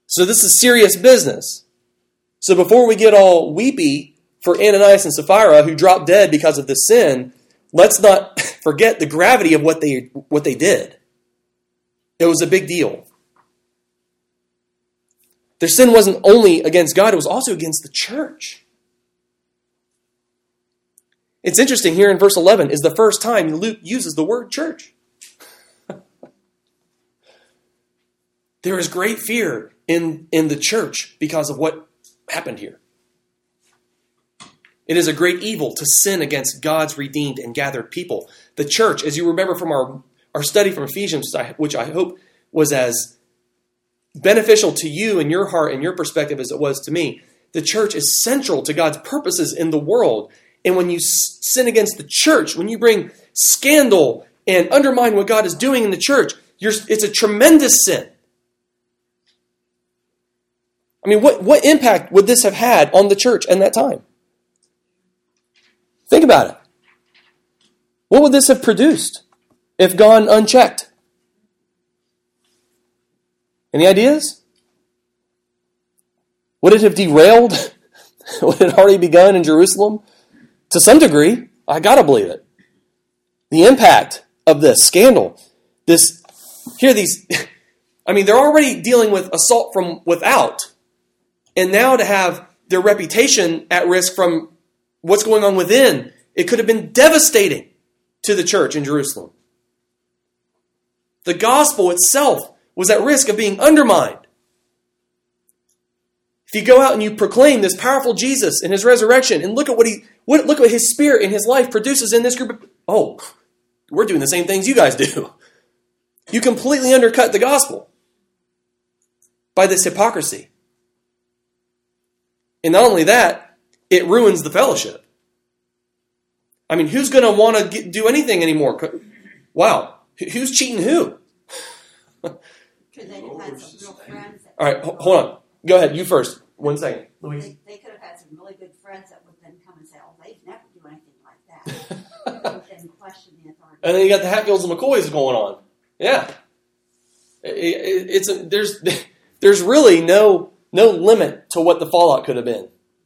So this is serious business. So before we get all weepy for Ananias and Sapphira who dropped dead because of this sin, let's not forget the gravity of what they what they did. It was a big deal. Their sin wasn't only against God, it was also against the church. It's interesting here in verse eleven is the first time Luke uses the word church. There is great fear in, in the church because of what happened here. It is a great evil to sin against God's redeemed and gathered people. The church, as you remember from our, our study from Ephesians, which I hope was as beneficial to you and your heart and your perspective as it was to me, the church is central to God's purposes in the world. And when you sin against the church, when you bring scandal and undermine what God is doing in the church, you're, it's a tremendous sin. I mean, what, what impact would this have had on the church in that time? Think about it. What would this have produced if gone unchecked? Any ideas? Would it have derailed what had already begun in Jerusalem? To some degree, I gotta believe it. The impact of this scandal, this, here these, I mean, they're already dealing with assault from without, and now to have their reputation at risk from what's going on within, it could have been devastating to the church in Jerusalem. The gospel itself was at risk of being undermined. If you go out and you proclaim this powerful Jesus and his resurrection, and look at what he, what, look what his spirit and his life produces in this group of, oh, we're doing the same things you guys do. You completely undercut the gospel by this hypocrisy. And not only that, it ruins the fellowship. I mean, who's going to want to get, do anything anymore? Wow. Who's cheating who? Because they could have had some real friends. That All right, ho- hold on. Go ahead. You first. One second. Louise. They, they could have had some really good friends that would then come and say, oh, they'd never do anything like that. And question the authority. And then you got the Hatfields and McCoys going on. Yeah. It, it, it's a, there's there's really no no limit to what the fallout could have been.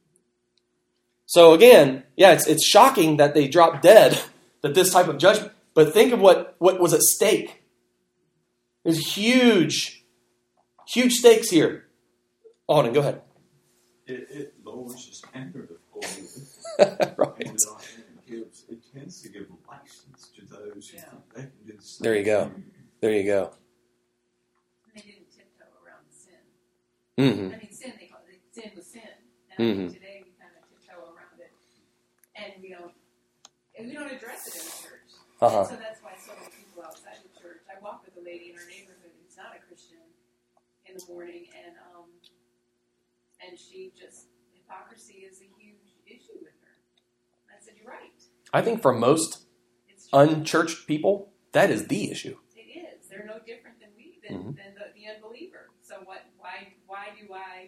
So again, yeah, it's it's shocking that they dropped dead, that this type of judgment. But think of what, what was at stake. There's huge, huge stakes here. Alden, go ahead. It, it lowers the standard of holiness. Right. And uh, it, gives, it tends to give license to those who Yeah. think they can do the same. There you go. There you go. They didn't tiptoe around sin. Mm-hmm. I mean, sin, they call it, sin was sin. And Mhm. I think today we kind of tiptoe around it. And we don't, and we don't address it in the church. Uh-huh. And so that's why so many people outside the church, I walk with a lady in our neighborhood who's not a Christian in the morning, and um, and she just, hypocrisy is a huge issue with her. And I said, you're right. I think for most It's true. unchurched people, that is the issue. It is. They're no different than we, than, Mhm. than the, the unbeliever. So what? Why? Why do I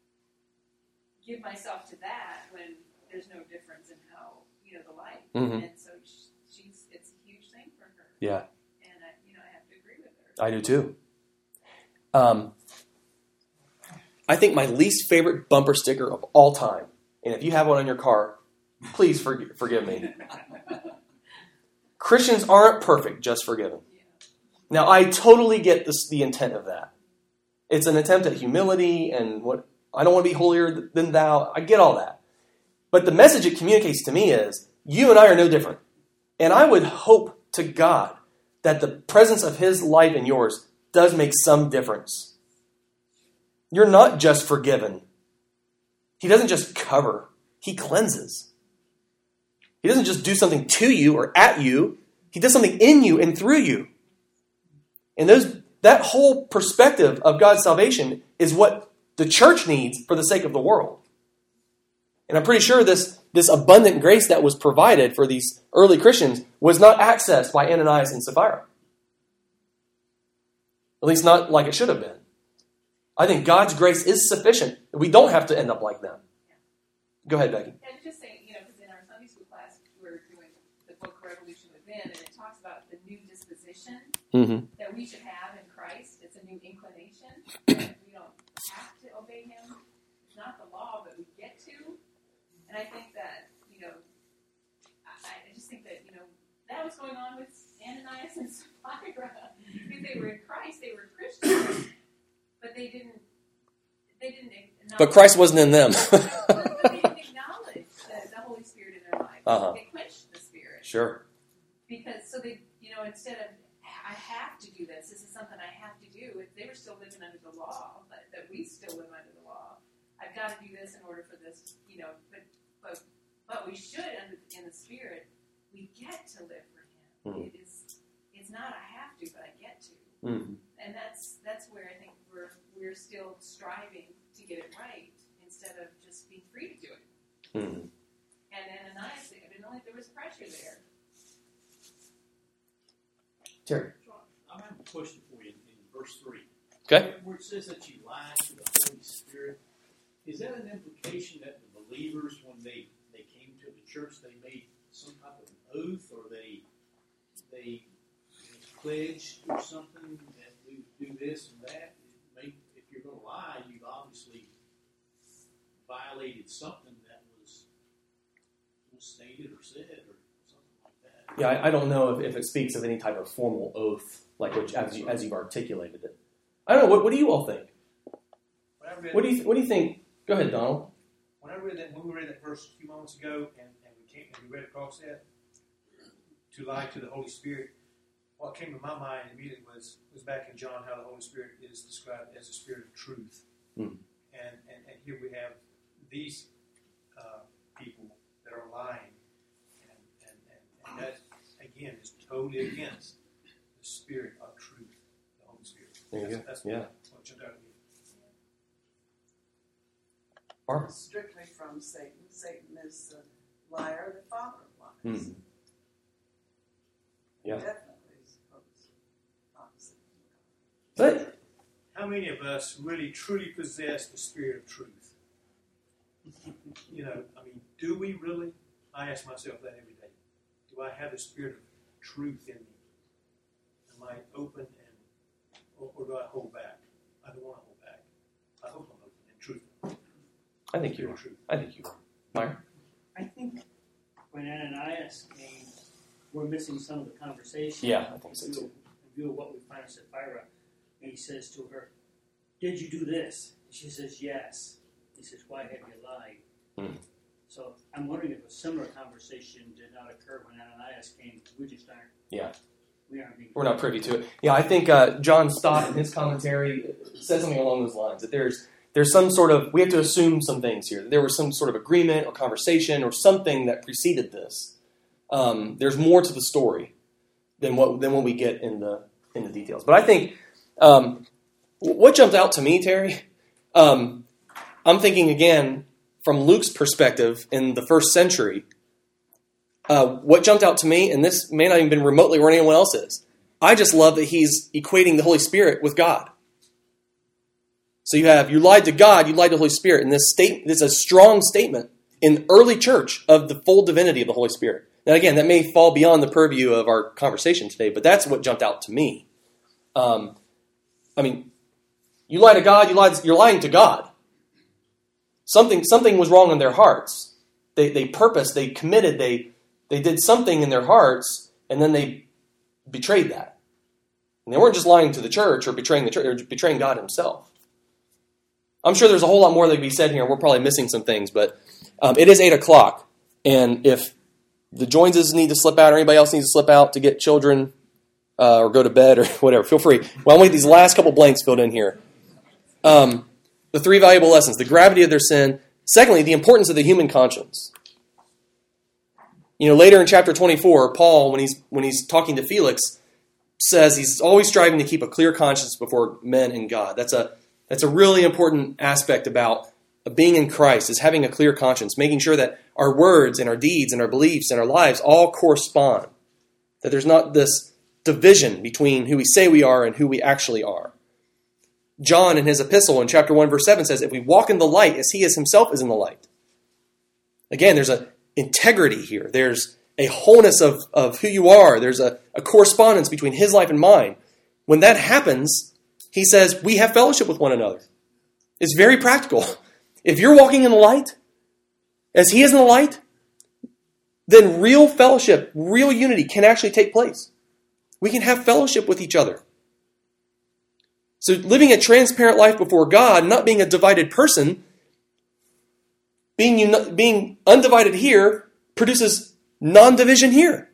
give myself to that when there's no difference in how, you know, the life? Mhm. And so she, she's. It's a huge thing for her. Yeah, And I, you know, I have to agree with her. I do too. Um, I think my least favorite bumper sticker of all time, and if you have one on your car, please forg- forgive me. Christians aren't perfect, just forgiven. Now, I totally get this, the intent of that. It's an attempt at humility and what I don't want to be holier than thou. I get all that. But the message it communicates to me is you and I are no different. And I would hope to God that the presence of his life in yours does make some difference. You're not just forgiven. He doesn't just cover. He cleanses. He doesn't just do something to you or at you. He does something in you and through you. And those that whole perspective of God's salvation is what the church needs for the sake of the world. And I'm pretty sure this, this abundant grace that was provided for these early Christians was not accessed by Ananias and Sapphira. At least not like it should have been. I think God's grace is sufficient. We don't have to end up like them. Go ahead, Becky. And just saying, you know, because in our Sunday school class, we were doing the book Revolution Within, and it talks about the new disposition Mm-hmm. that we should have in Christ. It's a new inclination. We don't have to obey him. It's not the law, but we get to. And I think that, you know, I, I just think that, you know, that was going on with Ananias and Sapphira. Because they were in Christ, they were Christians, but they didn't, they didn't acknowledge. But Christ wasn't in them. but, but they didn't acknowledge the, the Holy Spirit in their life. Uh-huh. They quenched the Spirit. Sure. Because, so they, you know, instead of, I have to do this, this is something I have to do, if they were still living under the law, but that we still live under the law. I've got to do this in order for this, you know, but but, but we should, under, in the Spirit, we get to live for Him. Mm. It is, it's not I have to, but I get to. Mm. And that's that's where I think we're we're still striving to get it right instead of just being free to do it. Mm. And Ananias, I didn't know if there was pressure there. Terry. I have a question for you in, in verse three. Okay. Where it says that you lied to the Holy Spirit, is that an implication that the believers, when they, they came to the church, they made some type of an oath, or they they pledged or something that we would do this and that? It may, if you're going to lie, you've obviously violated something that was, was stated or said or something like that. Yeah, I, I don't know if, if it speaks of any type of formal oath, like which, as, you, as you've articulated it. I don't know. What, what do you all think? Read, what do you What do you think? Go ahead, Donald. When I read that, when we read that verse a few moments ago, and, and we came and we read across that, to lie to the Holy Spirit, what came to my mind immediately was was back in John, how the Holy Spirit is described as the Spirit of truth, mm. and, and and here we have these uh, people that are lying, and and, and and that again is totally against the Spirit of truth, the Holy Spirit. There you that's, go. That's yeah. what jumped out at me. Barbara. Strictly from Satan. Satan is the liar, the father of lies. Mm. Yeah. Definitely is opposite. But how many of us really truly possess the Spirit of truth? You know, I mean, do we really? I ask myself that every day. Do I have the Spirit of truth in me? Am I open and, or, or do I hold back? I don't want to hold back. I hope I'm open and truthful. I think you are. I think you are. Meyer? I think when Ananias came, we're missing some of the conversation. Yeah, I think so too. In view of what we find in Sapphira, and he says to her, "Did you do this?" And she says, "Yes." He says, "Why have you lied?" Mm. So I'm wondering if a similar conversation did not occur when Ananias came. We just aren't. Yeah. We aren't being. We're not privy to it. Yeah, I think uh, John Stott in his commentary says something along those lines, that there's there's some sort of, we have to assume some things here. There was some sort of agreement or conversation or something that preceded this. Um, there's more to the story than what than what we get in the in the details. But I think um, what jumped out to me, Terry, um, I'm thinking again from Luke's perspective in the first century. Uh, what jumped out to me, and this may not even been remotely where anyone else is, I just love that he's equating the Holy Spirit with God. So you have, you lied to God, you lied to the Holy Spirit. And this state, this is a strong statement in early church of the full divinity of the Holy Spirit. Now again, that may fall beyond the purview of our conversation today, but that's what jumped out to me. Um, I mean, you lie to God, you lied, you're lying to God. Something, something was wrong in their hearts. They, they purposed, they committed, they, they did something in their hearts, and then they betrayed that. And they weren't just lying to the church or betraying the church, they were betraying God himself. I'm sure there's a whole lot more that can be said here. We're probably missing some things, but um, it is eight o'clock, and if the Joneses need to slip out or anybody else needs to slip out to get children uh, or go to bed or whatever, feel free. Well, I'm going to get these last couple blanks filled in here. Um, the three valuable lessons: the gravity of their sin. Secondly, the importance of the human conscience. You know, later in chapter twenty-four, Paul, when he's when he's talking to Felix, says he's always striving to keep a clear conscience before men and God. That's a that's a really important aspect about being in Christ, is having a clear conscience, making sure that our words and our deeds and our beliefs and our lives all correspond. That there's not this division between who we say we are and who we actually are. John, in his epistle in chapter one, verse seven, says, if we walk in the light as he is himself is in the light. Again, there's an integrity here. There's a wholeness of, of who you are. There's a, a correspondence between his life and mine. When that happens, he says, we have fellowship with one another. It's very practical. If you're walking in the light, as he is in the light, then real fellowship, real unity can actually take place. We can have fellowship with each other. So living a transparent life before God, not being a divided person, being, uni- being undivided here produces non-division here.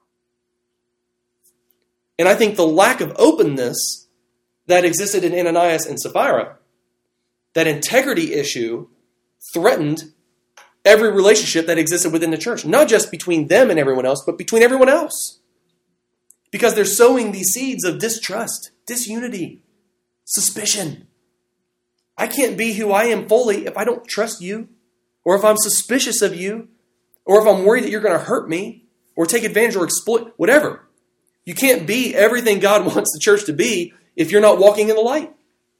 And I think the lack of openness that existed in Ananias and Sapphira, that integrity issue, threatened every relationship that existed within the church. Not just between them and everyone else, but between everyone else. Because they're sowing these seeds of distrust, disunity, suspicion. I can't be who I am fully if I don't trust you, or if I'm suspicious of you, or if I'm worried that you're going to hurt me, or take advantage or exploit, whatever. You can't be everything God wants the church to be if you're not walking in the light.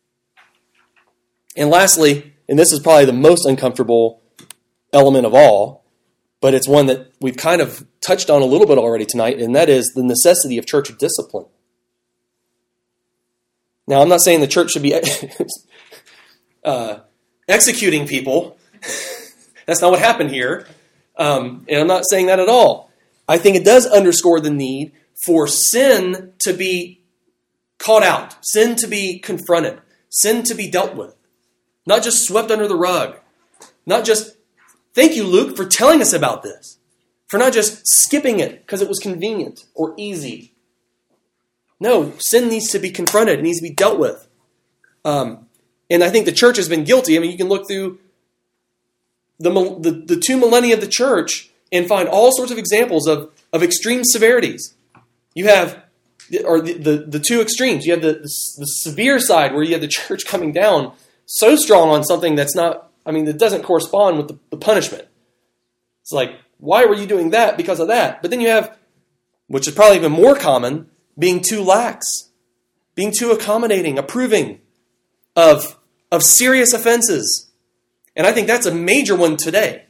And lastly, and this is probably the most uncomfortable element of all, but it's one that we've kind of touched on a little bit already tonight, and that is the necessity of church discipline. Now, I'm not saying the church should be uh, executing people. That's not what happened here. Um, and I'm not saying that at all. I think it does underscore the need for sin to be caught out, sin to be confronted, sin to be dealt with. Not just swept under the rug. Not just, thank you, Luke, for telling us about this. For not just skipping it because it was convenient or easy. No, sin needs to be confronted. It needs to be dealt with. Um, and I think the church has been guilty. I mean, you can look through the, the, the two millennia of the church and find all sorts of examples of, of extreme severities. You have, or the, the, the two extremes. You have the, the, the severe side where you have the church coming down so strong on something that's not, I mean, that doesn't correspond with the, the punishment. It's like, why were you doing that because of that? But then you have, which is probably even more common, being too lax, being too accommodating, approving of, of serious offenses. And I think that's a major one today.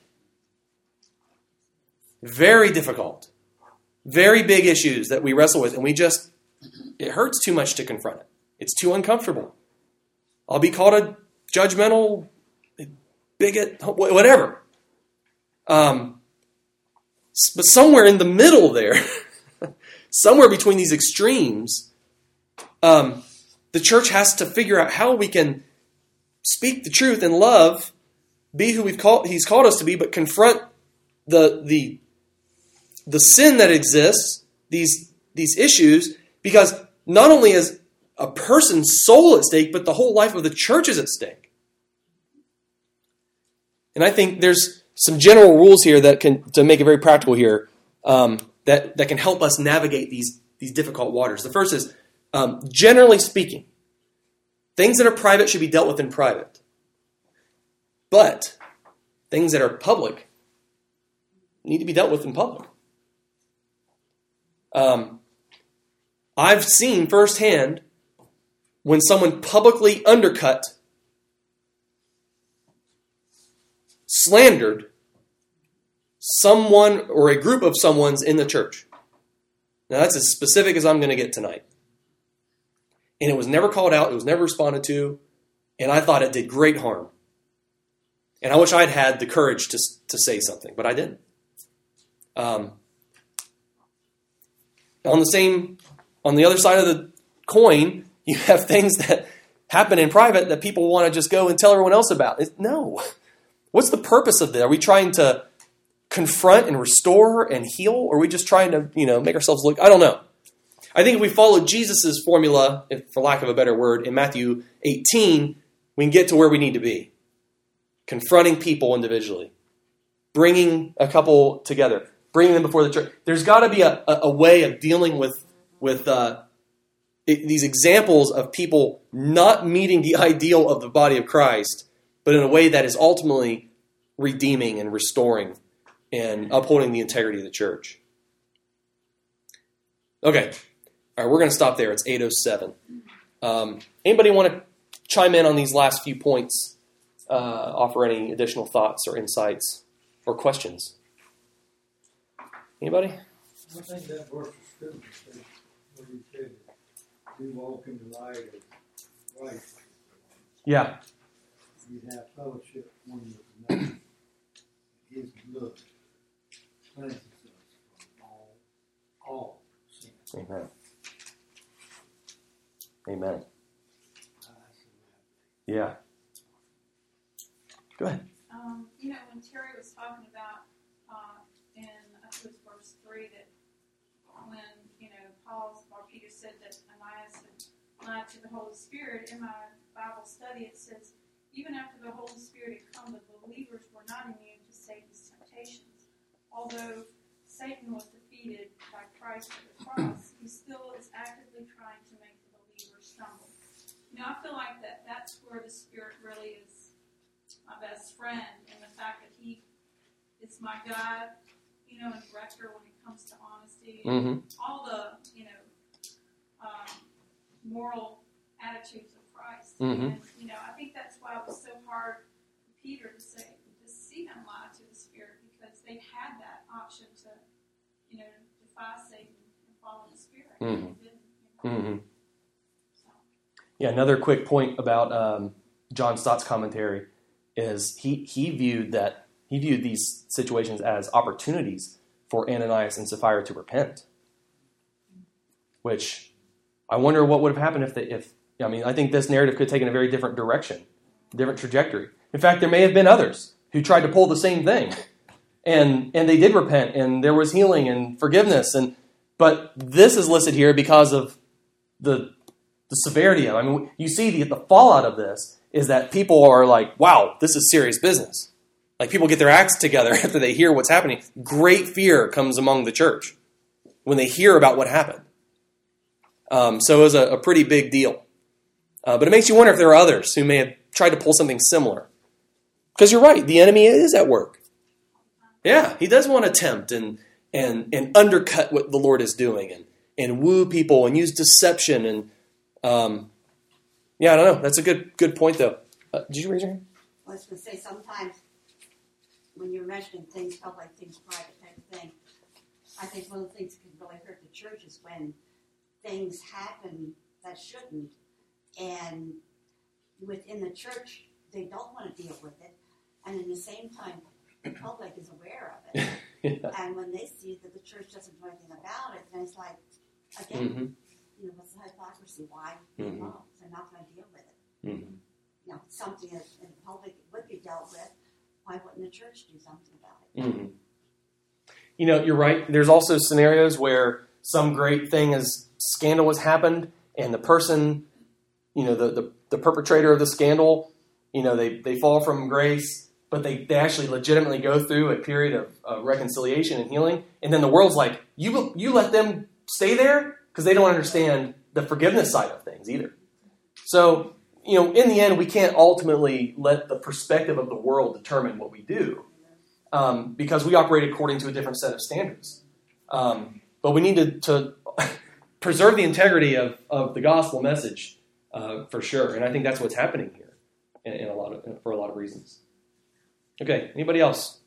Very difficult. Very big issues that we wrestle with, and we just, it hurts too much to confront it. It's too uncomfortable. I'll be called a judgmental bigot, whatever. Um, but somewhere in the middle there, somewhere between these extremes, um, the church has to figure out how we can speak the truth in love, be who we've called, he's called us to be, but confront the the the sin that exists, these these issues, because not only is a person's soul at stake, but the whole life of the church is at stake. And I think there's some general rules here that can, to make it very practical here, um, that, that can help us navigate these, these difficult waters. The first is, um, generally speaking, things that are private should be dealt with in private. But things that are public need to be dealt with in public. Um, I've seen firsthand when someone publicly undercut, slandered someone or a group of someone's in the church. Now that's as specific as I'm going to get tonight. And it was never called out. It was never responded to. And I thought it did great harm. And I wish I'd had the courage to, to say something, but I didn't. Um, on the same, on the other side of the coin, you have things that happen in private that people want to just go and tell everyone else about. It, no. What's the purpose of that? Are we trying to confront and restore and heal? Or are we just trying to, you know, make ourselves look? I don't know. I think if we follow Jesus' formula, if, for lack of a better word, in Matthew eighteen, we can get to where we need to be. Confronting people individually. Bringing a couple together. Bringing them before the church. There's got to be a, a, a way of dealing with, with uh, it, these examples of people not meeting the ideal of the body of Christ, but in a way that is ultimately redeeming and restoring and upholding the integrity of the church. Okay. All right, we're going to stop there. It's eight oh seven. Um, anybody want to chime in on these last few points? Uh, offer any additional thoughts or insights or questions? Anybody? I think that verse is good. What you said, we walk in the light of life. Yeah. you have fellowship one with another. His blood cleanses us from all, all sin. Amen. Amen. Yeah. Go ahead. Um, you know, when Terry was talking about uh, in I think it was verse three that when you know Paul or Peter said that Ananias had lied to the Holy Spirit, in my Bible study it says even after the Holy Spirit had come, the believers were not immune to Satan's temptations. Although Satan was defeated by Christ at the cross, he still is actively trying to make the believers stumble. You know, I feel like that that's where the Spirit really is my best friend, and the fact that he is my guide, you know, and director when it comes to honesty and Mm-hmm. all the, you know, um, moral attitudes of Christ. Mm-hmm. And, you know, I think that's why it was so hard for Peter to say, to see them lie to the Spirit, because they had that option to, you know, defy Satan and follow the Spirit. Mm-hmm. And they didn't, you know. Mm-hmm. So. Yeah, another quick point about um, John Stott's commentary is he, he viewed that he viewed these situations as opportunities for Ananias and Sapphira to repent. Which I wonder what would have happened if they if I mean I think this narrative could have taken a very different direction, different trajectory. In fact, there may have been others who tried to pull the same thing, and and they did repent, and there was healing and forgiveness, and but this is listed here because of the the severity of it. I mean, you see the the fallout of this is that people are like, wow, this is serious business. Like, people get their acts together after they hear what's happening. Great fear comes among the church when they hear about what happened. Um, so it was a, a pretty big deal. Uh, but it makes you wonder if there are others who may have tried to pull something similar. Because you're right, the enemy is at work. Yeah, he does want to tempt and and and undercut what the Lord is doing and, and woo people and use deception. And um, yeah, I don't know. That's a good good point, though. Uh, did you raise your hand? I was going to say, sometimes when you're mentioning things, public things, private type of thing, I think one of the things that can really hurt the church is when things happen that shouldn't, and within the church, they don't want to deal with it, and in the same time, the public is aware of it. Yeah. And when they see that the church doesn't do anything about it, then it's like, again, Mm-hmm. you know, what's the hypocrisy? Why? Mhm. Well, they're not going to deal with it. Mm-hmm. You know, something that in the public would be dealt with, why wouldn't the church do something about it? Mm-hmm. You know, you're right. There's also scenarios where some great thing is scandal has happened, and the person, you know, the, the, the perpetrator of the scandal, you know, they, they fall from grace, but they, they actually legitimately go through a period of uh, reconciliation and healing. And then the world's like, you you let them stay there because they don't understand the forgiveness side of things either. So, you know, in the end, we can't ultimately let the perspective of the world determine what we do um, because we operate according to a different set of standards. Um, but we need to, to preserve the integrity of, of the gospel message uh, for sure. And I think that's what's happening here in, in a lot of, for a lot of reasons. Okay, anybody else?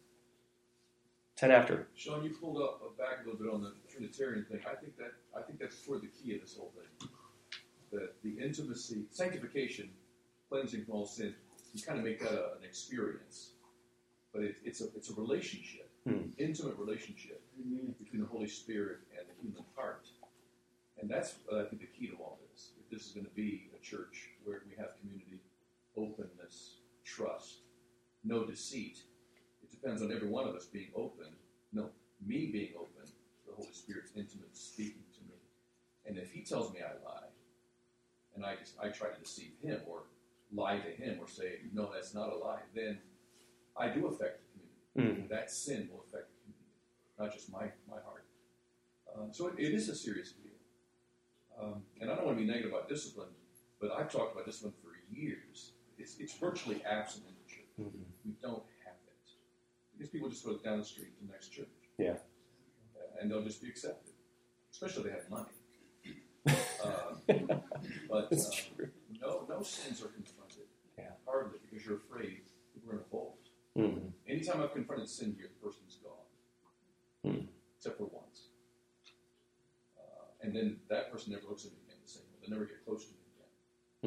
Ten after. Sean, you pulled up uh, back a little bit on the Trinitarian thing. I think that I think that's toward the key of this whole thing. That the intimacy, sanctification, cleansing from all sin, you kind of make that a, an experience, but it, it's a it's a relationship, Hmm. intimate relationship between the Holy Spirit and the human heart, and that's uh, I think the key to all this. If this is going to be a church where we have community, openness, trust, no deceit. It depends on every one of us being open. No, me being open to the Holy Spirit's intimate speaking to me. And if he tells me I lie, and I just I try to deceive him or lie to him or say, no, that's not a lie, then I do affect the community. Mm. That sin will affect the community, not just my, my heart. Um, so it, it is a serious deal. Um, and I don't want to be negative about discipline, but I've talked about discipline for years. It's, it's virtually absent in the church. Mm-hmm. We don't have it. Because people just go down the street to the next church. Yeah. And they'll just be accepted. Especially if they have money. um, but That's uh, true. no no sins are confronted. Yeah. Hardly, because you're afraid people are going to fold. Mm-hmm. Anytime I've confronted sin here, the person's gone. Mm. Except for once. Uh, and then that person never looks at me again the same way. They'll never get close to me again. Mm.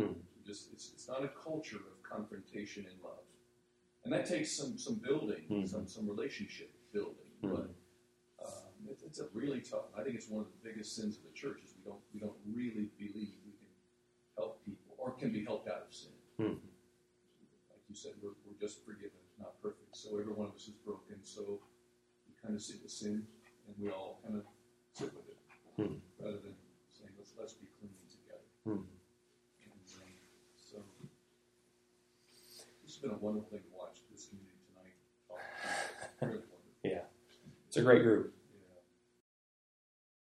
just it's, it's not a culture of confrontation and love, and that takes some some building, Mm-hmm. some some relationship building. Mm-hmm. But um, it, it's a really tough. I think it's one of the biggest sins of the church is we don't we don't really believe we can help people or can be helped out of sin. Mm-hmm. Like you said, we're we're just forgiven, not perfect. So every one of us is broken. So we kind of sit with sin, and we all kind of sit with it, Mm-hmm. rather than saying let's let's be clean together. Mm-hmm. And um, so this has been a wonderful thing to watch this community tonight. Oh, really wonderful. Yeah, it's a great group.